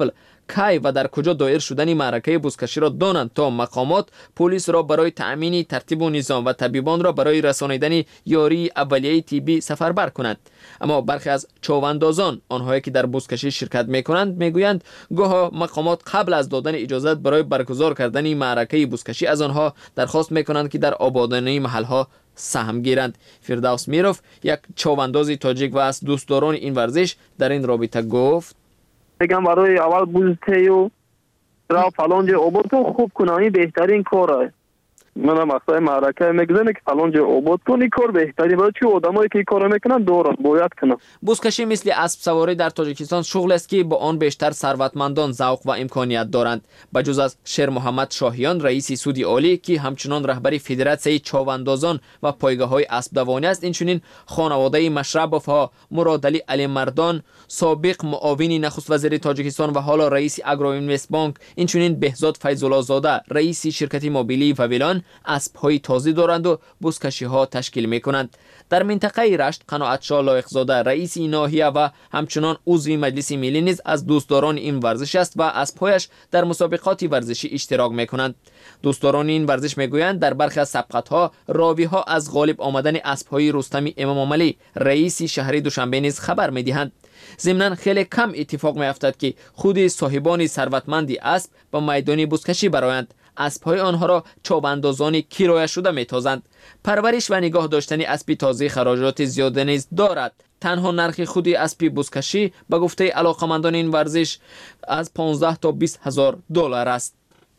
کی و در کجا دایر شدن معرکه بزکشی را دانند تا مقامات پلیس را برای تأمین ترتیب و نظام و طبیبان را برای رسانیدن یاری اولیه طبی سفربر کنند. اما برخی از چوباندازان، آنهایی که در بزکشی شرکت میکنند، میگویند گاه مقامات قبل از دادن اجازت برای برگزار کردن معرکه بزکشی از آنها درخواست میکنند که در آبادانی محلها سهم گیرند. فردوس میروف، یک چوبانداز تاجیک و از دوستداران این ورزش، در این رابطه گفت: میگم برای اول بوزتیو را فلان جای آباد تو خوب کنانی بهترین کاره. منم اصلا معرکه میگذنه که فلان جای آباد کنی کار بهترین، برای چی آدمایی که کارو میکنن دوران باید کنن. بزکشی مثل اسب سواری در تاجیکستان شغل است که با آن بیشتر ثروتمندان ذوق و امکانیت دارند. بجز از شیر محمد شاهیان رئیس سودی عالی که همچنان رهبری فدراسیون چوباندازان و پایگاه های اسب دوانی است، اینچنین خانواده مشربوف ها مراد علی علی مردان، سابق معاون نخست وزیر تاجیکستان و حالا رئیس اگرو اینوست بانک، اینچنین بهزاد فیض‌الله زاده رئیس شرکت موبیلی و ویلان اسب های تازی دارند و بزکشی ها تشکیل می کنند. در منطقه رشت قناعت شاه لایق زاده رئیس این ناحیه و همچنان عضو مجلس ملی نیز از دوستداران این ورزش است و اسب‌هایش در مسابقات ورزشی اشتراک می کنند. دوستداران این ورزش می گویند در برخی از سبقت ها راوی ها از غالب آمدن اسب‌های رستمی امام علی رئیس شهر دوشنبه نیز خبر می دهند. ضمناً خیلی کم اتفاق می افتد که خود صاحبان ثروتمندی اسب به میدان بزکشی برآیند. اسب‌های آنها را چوباندازان کرایه شده می‌تازند. پرورش و نگاه داشتن اسب تازه خراجات زیاد نیز دارد. تنها نرخ خود اسب بزکشی به گفته علاقه‌مندان این ورزش از پانزده تا بیست هزار دلار است.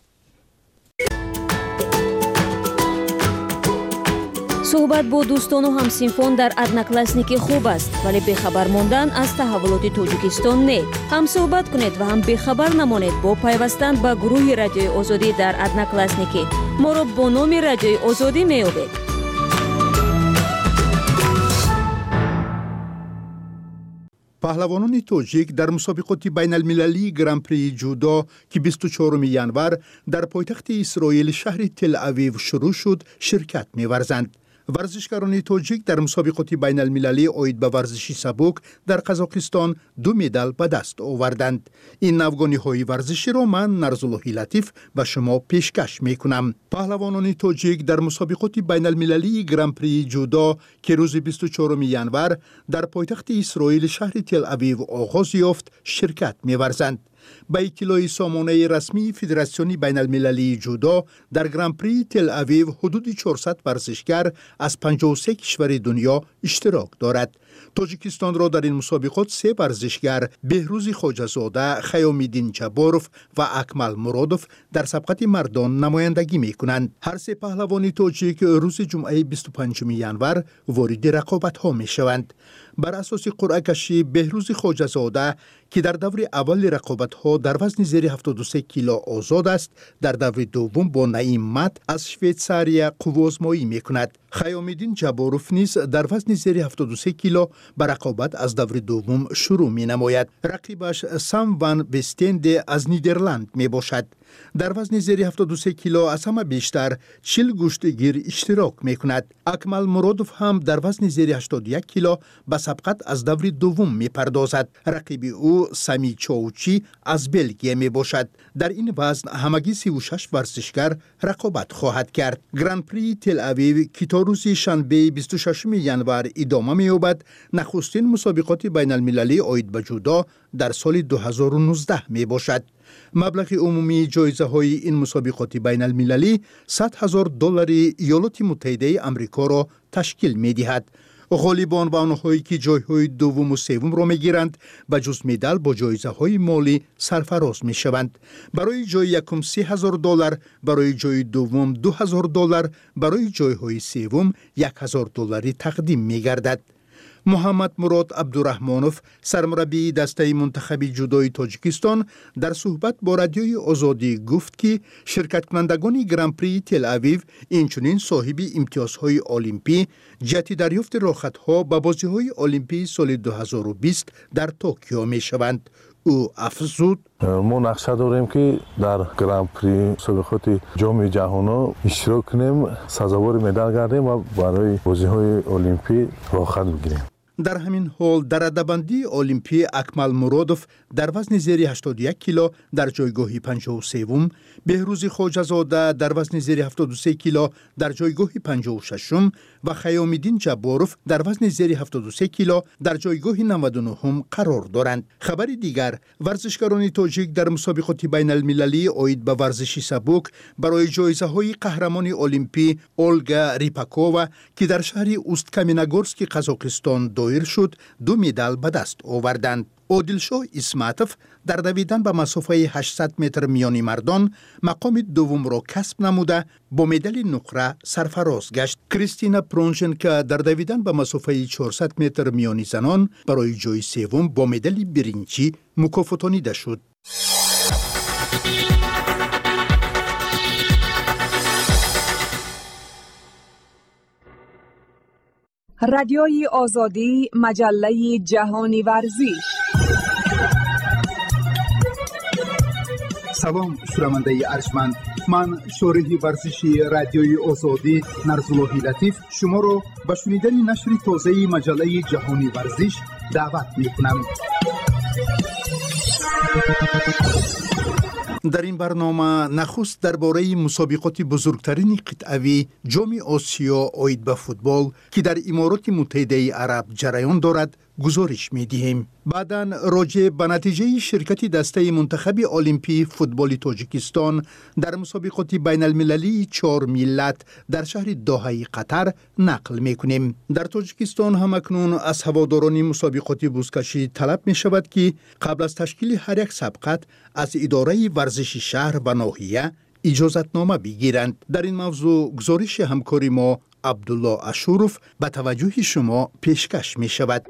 صحبت با دوستان و همسینفون در ادناکلاسنیک خوب است، ولی بخبر ماندن از تحولات تاجیکستان نه. هم صحبت کنید و هم بخبر نمانید با پیوستن به گروه رادیوی آزادی در ادناکلاسنیک. ما را با نام رادیوی آزادی می‌یابید. پهلوانان تاجیک در مسابقات بین المللی گران پری جودو که بیست و چهارم ینور در پایتخت اسرائیل شهر تل اویو شروع شد شرکت می‌ورزند. ورزشکاران تاجیک در مسابقات بین المللی اید به ورزش سبک در قزاقستان دو مدال به دست آوردند. این نوگانی های ورزشی را من نرزاللهی لطیف به شما پیشکش می کنم. پهلوانان تاجیک در مسابقات بین المللی گران پری جودو که روز بیست و چهارم ینور در پایتخت اسرائیل شهر تل اویو آغاز یافت شرکت می ورزند. با اطلاع سامانه رسمی فدراسیون بین المللی جودو در گران پری تل اویو حدود چهارصد ورزشگر از پنجاه و سه کشور دنیا اشتراک دارد. تاجیکستان را در این مسابقات سه ورزشگر بهروز خواجه‌زاده، خیام‌الدین جباروف و اکمل مرادوف در سبقت مردان نمایندگی می کنند. هر سه پهلوان تاجیک روز جمعه بیست و پنجم ینور وارد رقابت ها می شوند. بر اساس قرعه کشی بهروز خواجه‌زاده که در دور اول رقابت ها در وزن زیر هفتاد و سه کیلو آزاد است، در دور دوم با نعیم مت از شویتزاریا قوازمایی می کند. خیام‌الدین جباروف نیز در وزن زیر هفتاد و سه کیلو به رقابت از دور دوم شروع می نماید. رقیبش سام وان بستند از نیدرلند می باشد. در وزن زیر هفتاد و سه کیلو از همه بیشتر چهل گوشتگیر اشتراک می کند. اکمل مرادوف هم در وزن زیر هشتاد و یک کیلو به سبقت از دور دوم می پردازد. رقیب او سامی چاوچی از بلژیم می باشد. در این وزن همگی سی و شش ورزشگر رقابت خواهد کرد. گران پری تل اویو که تا روز شنبه بیست و ششم ینور ادامه می یابد، نخستین مسابقات بین المللی اید به جودو در سال دو هزار و نوزده می باشد. مبلغ عمومی جایزه های این مسابقات بین المللی صد هزار دلار ایالات متحده آمریکا را تشکیل می دهد. غالبان و آنهایی که جایهای دوم و سوم را می گیرند به جز مدال با جایزه های مالی سرفراز می شوند. برای جای یکم سی هزار دلار، برای جای دوم دو هزار دلار، برای جایهای سوم یک هزار دلاری تقدیم می گردد. محمد مراد عبدالرحمانوف سرمربی دسته منتخب جودوی تاجیکستان در صحبت با رادیوی آزادی گفت که شرکت کنندگان گران پری تل اویو اینچنین صاحب امتیازهای المپی جهت دریافت راحت‌ها به بازی‌های المپی سال دو هزار و بیست در توکیو می‌شوند. او افزود: ما نقشه داریم که در گران پری مسابقات جام جهانی اشتراک کنیم، سزاوار مدال گردیم و برای بازی‌های المپی راحت بگیریم. در همین حال در رده‌بندی المپی اکمل مرادوف در وزن زیر هشتاد و یک کیلو در جایگاه پنجاه و سوم، بهروز خواجه‌زاده در وزن زیر هفتاد و سه کیلو در جایگاه پنجاه و ششم و خیام‌الدین جباروف در وزن زیر هفتاد و سه کیلو در جایگاه نود و نهم قرار دارند. خبر دیگر، ورزشکاران تاجیک در مسابقات بین المللی اید به ورزش سبک برای جایزه‌های قهرمان المپی اولگا ریپاکووا که در شهر اوستکامینگورسک قزاقستان دایر شد، دو مدال به دست آوردند. عادلشاه اسمتوف در دویدن به مسافه هشتصد متر میانی مردان مقام دوم را کسب نموده با مدال نقره سرفراز گشت. کریستینا پرونژنکا در دویدن به مسافه چهارصد متر میانی زنان برای جای سوم با مدال برنجی مکافاتانیده شد. رادیوی آزادی، مجله جهانی ورزش. سلام شنونده ارجمند، من شارح ورزشی رادیوی آزادی نرزاللهی لطیف شما را به شنیدن نشر تازه مجله جهانی ورزش دعوت می‌کنم. در این برنامه نخست درباره مسابقات بزرگترین قطعوی جام آسیا اید به فوتبال که در امارات متحده عرب جریان دارد گزارش می دهیم. بعداً راجع به نتیجه شرکت دسته منتخب المپی فوتبال تاجیکستان در مسابقات بین المللی چهار ملت در شهر دوحه قطر نقل می کنیم. در تاجیکستان هم اکنون از هواداران مسابقات بزکشی طلب می شود که قبل از تشکیل هر یک سبقت از اداره ورزش شهر و ناحیه اجازتنامه بگیرند. در این موضوع گزارش همکاری ما عبدالله اشوروف به توجه شما پیشکش می شود.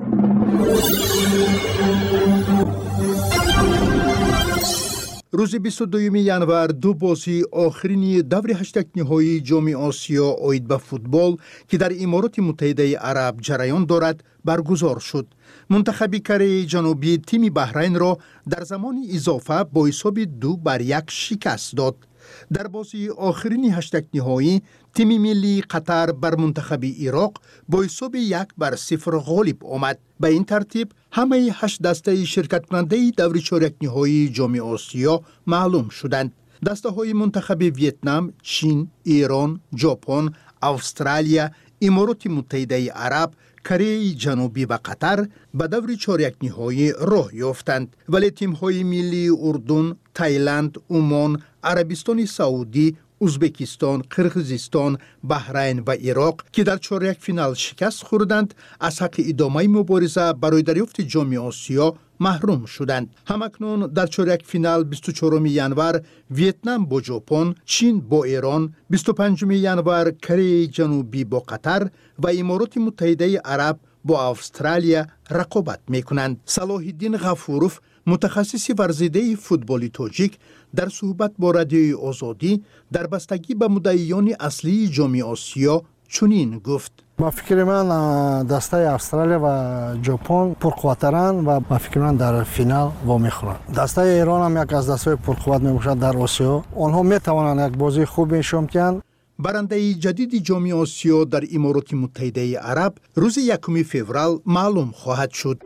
روز بیست و دوم ژانویه دو بازی آخرین دور هشتگ نهایی جام آسیا اید به فوتبال که در امارات متحده عرب جریان دارد برگزار شد. منتخب کره جنوبی تیم بحرین را در زمان اضافه با حساب دو بر یک شکست داد. در بازی آخرین هشتگ نهایی تیم ملی قطر بر منتخب عراق با حساب یک بر صفر غالب آمد. به این ترتیب همه هشت دسته شرکت کننده دور چهارک نهایی جام آسیا معلوم شدند. دسته های منتخب ویتنام، چین، ایران، ژاپن، استرالیا، امارات متحده عرب، کره جنوبی و قطر به دور چهارک نهایی راه یافتند، ولی تیم های ملی اردن، تایلند، عمان، عربستان سعودی، ازبکستان، قرقیزستان، بحرین و عراق که در چهارک فینال شکست خوردند از حق ادامه مبارزه برای دریافت جام آسیا محروم شدند. همکنون در چهارک فینال بیست و چهارم ژانویه ویتنام با ژاپن، چین با ایران، بیست و پنجم ژانویه کره جنوبی با قطر و امارات متحده عرب با استرالیا رقابت میکنند. صلاح الدین غفوروف، متخصص ورزیده فوتبال تاجیک، در صحبت با رادیوی آزادی در بستگی به مدعیان اصلی جام آسیا چنین گفت: با فکر من دسته استرالیا و ژاپن پرقوترند و با فکر من در فینال وا میخورند. دسته ایران هم یک از دسته پرقوت میباشد در آسیا. آنها میتوانند یک بازی خوب نشون دهند. برنده جدید جام آسیا در امارات متحده عرب روز یکم فوریه معلوم خواهد شد.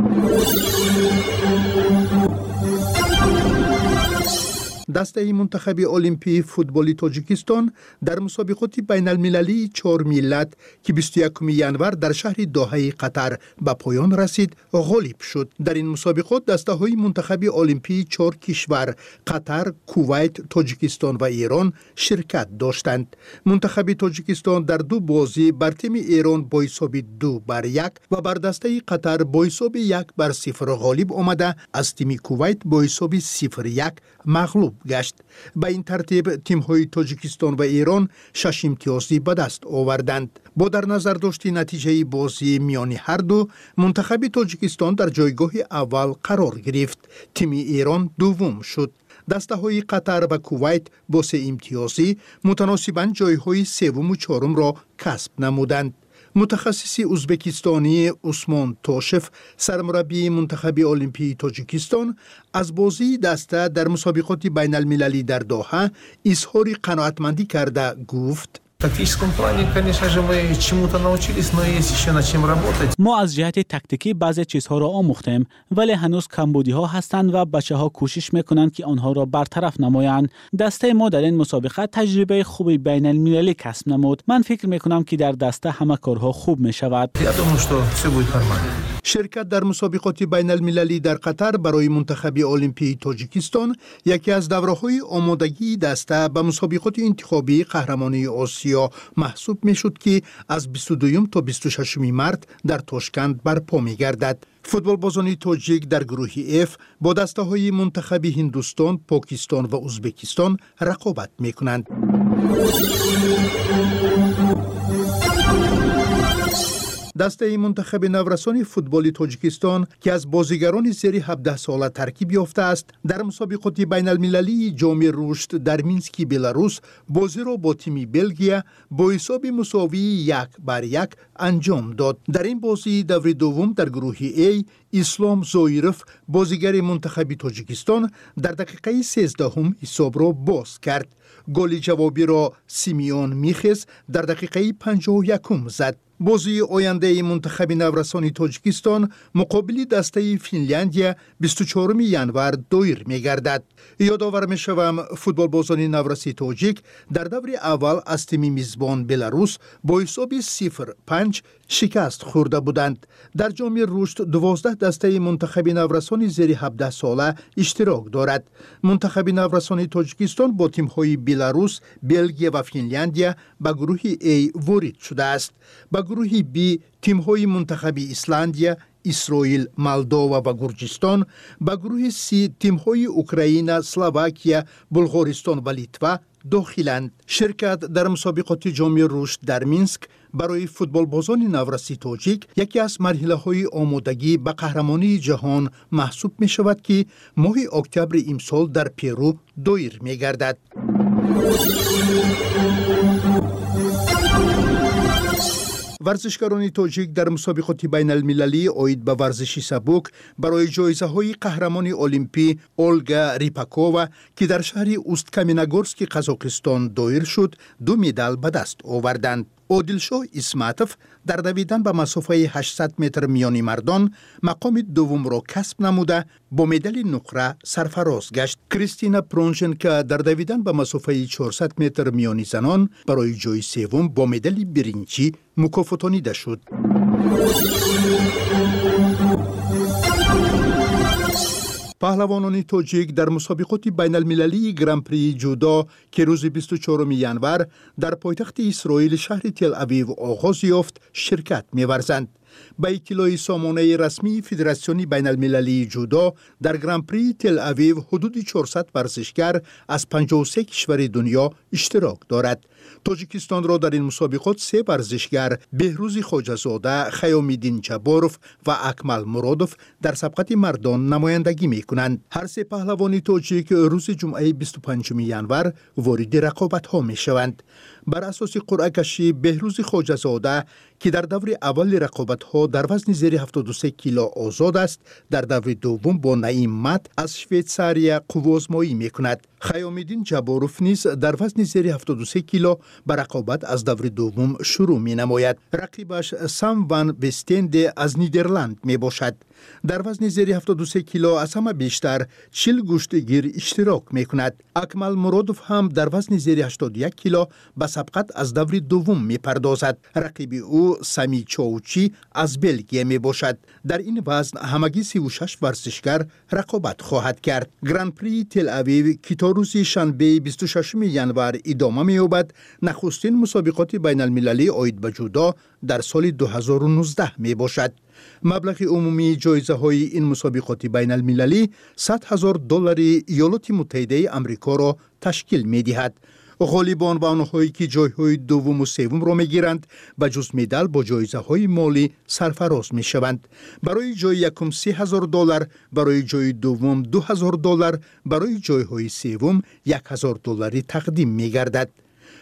دسته منتخب المپی فوتبال تاجیکستان در مسابقات بین المللی چهار ملت که بیست و یکم ژانویه در شهر دوحه قطر به پایان رسید غالب شد. در این مسابقات دسته های منتخب المپی چهار کشور قطر، کویت، تاجیکستان و ایران شرکت داشتند. منتخب تاجیکستان در دو بازی بر تیم ایران با حساب دو بر یک و بر دسته قطر با حساب یک بر صفر غالب آمده از تیم کویت با حساب صفر یک مغلوب گشت. به این ترتیب تیم های تاجیکستان و ایران شش امتیازی به دست آوردند. با در نظر داشت نتیجه بازی میان هر دو، منتخب تاجیکستان در جایگاه اول قرار گرفت. تیم ایران دوم شد. دسته های قطر و کویت با سه امتیازی متناسباً جایهای سوم و چهارم را کسب نمودند. متخصص ازبکستانی عثمان توشف، سرمربی منتخب المپی تاجیکستان، از بازی دسته در مسابقات بین المللی در دوحه اظهار قناعتمندی کرده گفت: В тактическом плане, конечно же, мы чему-то научились, но есть еще над чем работать. ما از جهت تکتیکی بعضی چیزها را آموختیم ولی هنوز کمبودی ها هستند و بچه ها کوشش میکنند که آنها را برطرف نمایند. دسته ما در این مسابقه تجربه خوبی بین المللی کسب نمود. من فکر میکنم که در دسته همه کارها خوب می شود. Я думаю, что все будет нормально. شرکت در مسابقات بین المللی در قطر برای منتخب المپی تاجیکستان یکی از دوره‌های آمادگی دسته به مسابقات انتخابی قهرمانی آسیا محسوب میشد که از بیست و دو تا بیست و شش مارس در تاشکند برپا می‌گردد. فوتبال بازان تاجیک در گروه F با دسته‌های منتخب هندوستان، پاکستان و ازبکستان رقابت می‌کنند. دسته منتخب نورسان فوتبال تاجیکستان که از بازیگران زیر هفده ساله ترکیب یافته است در مسابقات بین المللی جام رشد در مینسک بلاروس بازی را با تیم بلژیا با حساب مساوی یک بر یک انجام داد. در این بازی دور دوم در گروه A اسلام زویرف بازیگر منتخب تاجیکستان در دقیقه سیزده حساب را باز کرد. گل جوابی را سیمیون میخز در دقیقه پنجاه و یک زد. بازی آینده منتخب نورسان تاجیکستان مقابل دسته فنلاندیا بیست و چهارم ژانویه دایر می‌گردد. یادآور می‌شوم فوتبال بازان نورسی تاجیک در دور اول از تیم میزبان بلاروس با حساب صفر پنج شکست خورده بودند. در جام رشد دوازده دسته منتخب نورسان زیر هفده ساله اشتراک دارد. منتخب نورسان تاجیکستان با تیم‌های بلاروس، بلژیا و فنلاندیا به گروه A وارد شده است. به گروه B تیم‌های منتخب ایسلندیا، اسرائیل، مالدووا و گرجستان، به گروه C تیم‌های اوکراین، اسلواکیا، بلغارستان و لیتوا داخلند. شرکت در مسابقات جام رشد در مینسک برای فوتبال بازان نورسی تاجیک یکی از مرحله‌های آمادگی به قهرمانی جهان محسوب می شود که ماه اکتبر امسال در پیرو دایر می گردد. ورزشکاران تاجیک در مسابقات بین المللی آید به ورزش سبک برای جایزه های قهرمانی المپی اولگا ریپاکووا که در شهر اوستکامینگورسک قزاقستان دایر شد دو مدال به دست آوردند. عادلشاه اسماتوف در دویدن به مسافه هشتصد متر میانی مردان مقام دوم را کسب نموده با مدال نقره سرفراز گشت. کریستینا پرونژنکا در دویدن به مسافه چهارصد متر میانی زنان برای جای سوم با مدال برنجی مکافاتانیده شد. پهلوانان تاجیک در مسابقات بین المللی گران پری جودو که روز بیست و چهارم ژانویه در پایتخت اسرائیل شهر تل اویو آغاز یافت شرکت می‌ورزند. با اطلاع سامانه رسمی فدراسیون بین المللی جودو در گران پری تل اویو حدود چهارصد ورزشکار از پنجاه و سه کشور دنیا اشتراک دارد. تاجیکستان را در این مسابقات سه ورزشگر بهروز خواجه‌زاده، خیام‌الدین جباروف و اکمل مرادوف در سبقت مردان نمایندگی می‌کنند. هر سه پهلوان تاجیک روز جمعه بیست و پنجم ژانویه وارد رقابت‌ها می‌شوند. بر اساس قرعه کشی بهروز خواجه‌زاده که در دور اول رقابت‌ها در وزن زیر هفتاد و سه کیلو آزاد است، در دور دوم با نعیم مت از شویتزاریا قوازمایی می‌کند. خیام‌الدین جباروف نیز در وزن زیر هفتاد و سه کیلو به رقابت از دور دوم شروع می‌نماید. رقیبش سام وان بستند از نیدرلند میباشد. در وزن زیر هفتاد و سه کیلو از همه بیشتر چهل گشتگیر اشتراک می‌کند. اکمل مرادوف هم در وزن زیر هشتاد و یک کیلو به سبقت از دور دوم می‌پردازد. رقیب او سامی چاوچی از بلژیه میباشد. در این وزن همگی سی و شش ورزشکار رقابت خواهد کرد. گران پری تل اویو که تا روز شنبه بیست و ششم ژانویه ادامه می‌یابد، نخستین مسابقات بین المللی آید به جودو در سال دو هزار و نوزده می باشد. مبلغ عمومی جایزه های این مسابقات بین المللی صد هزار دلار ایالات متحده آمریکا را تشکیل می دهد. غالبان و آنهایی که جایهای دوم و سوم را می گیرند به جز مدال با جایزه های مالی سرفراز می شوند. برای جای یکم سه هزار دلار، برای جای دوم دو هزار دلار، برای جایهای سوم یک هزار دلاری تقدیم می گردد.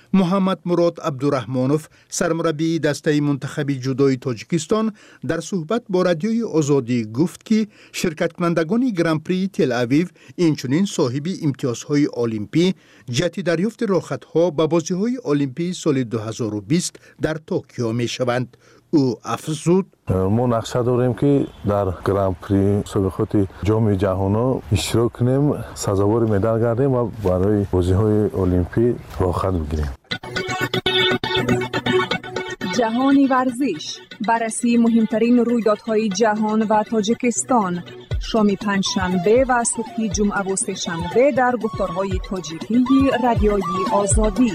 محمد مراد عبدالرحمانوف سرمربی دسته منتخب جودوی تاجیکستان در صحبت با رادیوی آزادی گفت که شرکت کنندگان گران پری تل اویو اینچنین صاحب امتیازهای المپی جهت دریافت راحت‌ها به بازی‌های المپی سال دو هزار و بیست در توکیو می‌شوند. او افزود ما نقشه داریم که در گران پری مسابقات جام جهانی اشتراک کنیم، سزاوار مدال گردیم و برای بازی‌های المپی راحت بگیریم. جهانی ورزش، بررسی مهمترین رویدادهای جهان و تاجیکستان، شام پنجشنبه و صبح جمعه و سه‌شنبه در گفتارهای تاجیکی رادیوی آزادی.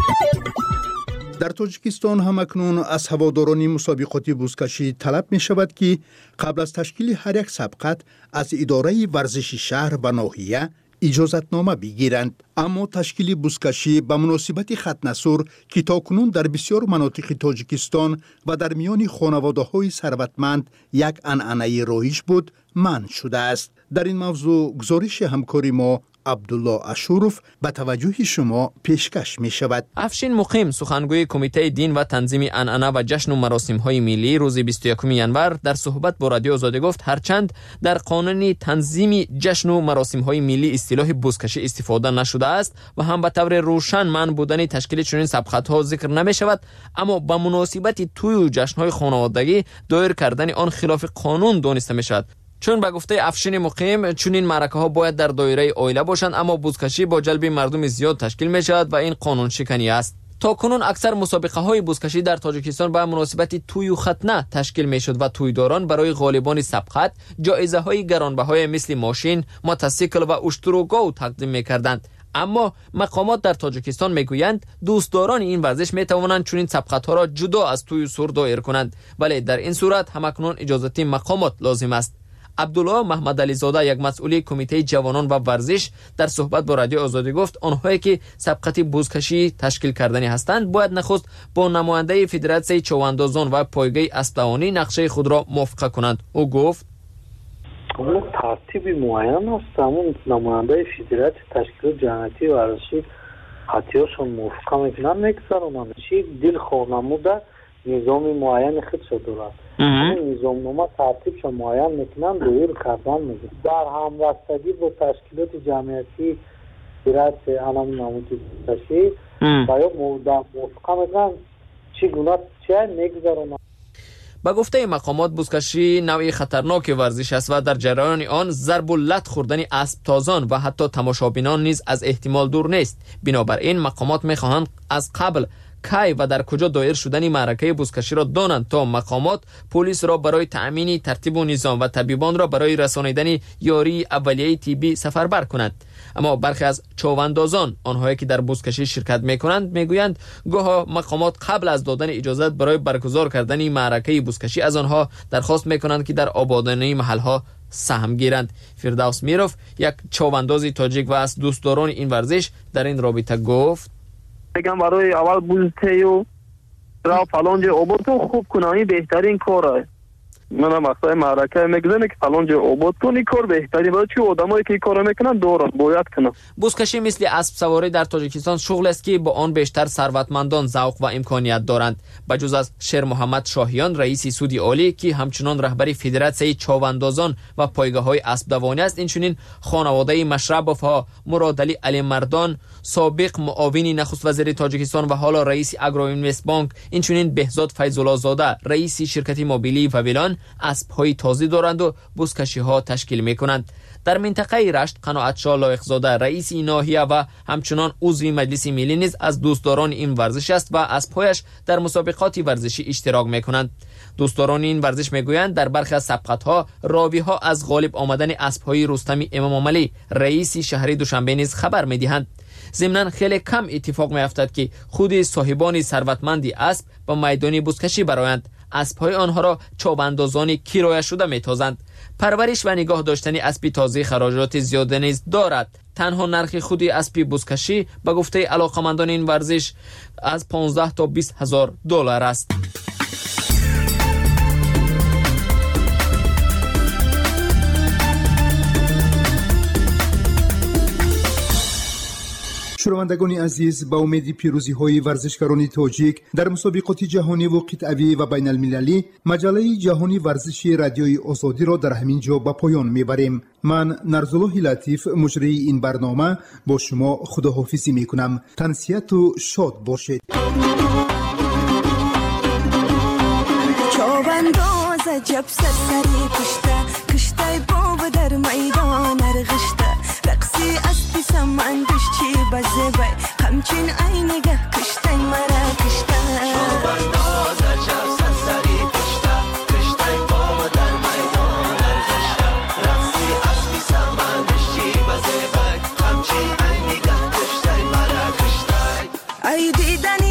در تاجیکستان هم اکنون از هواداران مسابقات بزکشی طلب می شود که قبل از تشکیل هر یک سبقت از اداره ورزش شهر و ناحیه اجازتنامه بگیرند. اما تشکیل بزکشی به مناسبت ختنسور که تاکنون در بسیار مناطق تاجیکستان و در میان خانواده‌های ثروتمند یک عنعنه رایج بود منع شده است. در این موضوع گزارش همکاری ما عبدالله اشوروف به توجه شما پیشکش می شود. افشین مقیم سخنگوی کمیته دین و تنظیم عنعنه و جشن و مراسم های ملی روز بیست و یکم ژانویه در صحبت با رادیو آزادی گفت هرچند در قانون تنظیم جشن و مراسم های ملی اصطلاح بزکشی استفاده نشده است و هم به طور روشن منع بودن تشکیل چنین سبقت ها ذکر نمی شود، اما به مناسبت توی و جشن های خانوادگی دایر کردن آن خلاف قانون دانسته می شود. چون به گفته افشین مقیم چنین معرکه ها باید در دایره عائله باشند، اما بزکشی با جلب مردم زیاد تشکیل می شود و این قانون شکنی است. تا کنون اکثر مسابقه های بزکشی در تاجیکستان به مناسبت توی و ختنه تشکیل می شد و تویداران برای غالبان سبقت جایزه های گرانبهای مثل ماشین، موتورسیکل و اشتر و گاو تقدیم می کردند. اما مقامات در تاجیکستان میگویند دوستداران این ورزش می توانند چنین سبقت ها را جدا از توی و سور دایر کنند، ولی در این صورت همکنون اجازه مقامات لازم است. عبدالله محمد علی زاده یک مسئول کمیته جوانان و ورزش در صحبت با رادیو آزادی گفت آنهایی که سبقت بزکشی تشکیل کردنی هستند باید نخست با نماینده فدراسیون چواندازان و پایگاه اسبدوانی نقشه خود را موافقه کنند. او گفت اون ترتیبی معین است، همون نماینده فدراسیون تشکیل جمعیتی ورزشی حتیاشون موافقه میکنن نگذارونن چی دل خواه نموده نظام معین خودش دارد. این نظام نامه ترتیبش معین میکنن دویر کردن میگه در همبستگی با تشکیلات جمعیتی فدراسیون علم نمودی بزکشی باید موافقه میکنن چی گونه چه نگذارونن. با گفته مقامات بزکشی نوعی خطرناک ورزش است و در جریان آن ضرب و لت خوردن اسب تازان و حتی تماشابینان نیز از احتمال دور نیست. بنابراین مقامات میخواهند از قبل کی و در کجا دایر شدن معرکه بزکشی را دانند تا مقامات پلیس را برای تأمین ترتیب و نظام و طبیبان را برای رسانیدن یاری اولیه طبی سفربر کنند. اما برخی از چواندازان آنهایی که در بزکشی شرکت میکنند میگویند گاه مقامات قبل از دادن اجازت برای برگزار کردن معرکه بزکشی از آنها درخواست میکنند که در آبادانی محلها سهم گیرند. فردوس میروف یک چوانداز تاجیک و از دوستداران این ورزش در این رابطه گفت بگم برای اول بوزتیو را فلانج اوبوتو خوب کنانی بهترین کاره. من مقصد معرکه میگذنه که فلانج اوبوتو نی کار بهترین باید چی آدمایی که کار میکنن دورن باید کنن. بزکشی مثل اسب سواری در تاجیکستان شغل است که با آن بیشتر ثروتمندان ذوق و امکانیت دارند. بجز از شیر محمد شاهیان رئیس سودی عالی که همچنان رهبری فدراسیون چواندازان و پایگاه های اسب دوانی است، اینچنین خانواده مشربوف ها مراد علی علی مردان سابق معاون نخست وزیر تاجیکستان و حالا رئیس اگروینوست بانک، اینچنین بهزاد فیض‌الله زاده رئیس شرکت موبیلی و ویلان اسب های تازه دارند و بزکشی ها تشکیل می کنند. در منطقه رشت قناعتشاه لایق‌زاده رئیس این ناحیه و همچنان عضو مجلس ملی نیز از دوستداران این ورزش است و اسب‌هایش در مسابقات ورزشی اشتراک می کنند. دوستداران این ورزش میگویند در برخی از سبقت‌ها راوی‌ها از غالب آمدن اسب‌های رستم امام علی رئیس شهر دوشنبه نیز خبر می‌دهند. ضمناً خیلی کم اتفاق می‌افتد که خود صاحبان ثروتمندی اسب به میدان بزکشی برآیند. اسب‌های آنها را چوباندازان کرایه شده می‌تازند. پرورش و نگاه داشتن اسبی تازه خراجات زیاد نیز دارد. تنها نرخ خود اسبی بزکشی به گفته علاقمندان این ورزش از پانزده تا بیست هزار دلار است. شنوندگان عزیز، با امید پیروزی های ورزشکاران تاجیک در مسابقات جهانی و قطعی و بین المللی، مجله جهانی ورزشی رادیوی آزادی را در همین جا به پایان میبریم. من نرزالله لطیف مجری این برنامه با شما خداحافظی میکنم. تنسیت و شاد باشید. چوبنداز عجب سرسری کشته کشته باب در میدان ارغشته رقصی اسبی سمندش چی بزه بای همچین عینگه کشته مرا کشته چوبنداز عجب سرسری کشته کشته باب در میدان ارغشته رقصی اسبی سمندش چی بزه بای همچین عینگه کشته مرا کشته ای دیدنی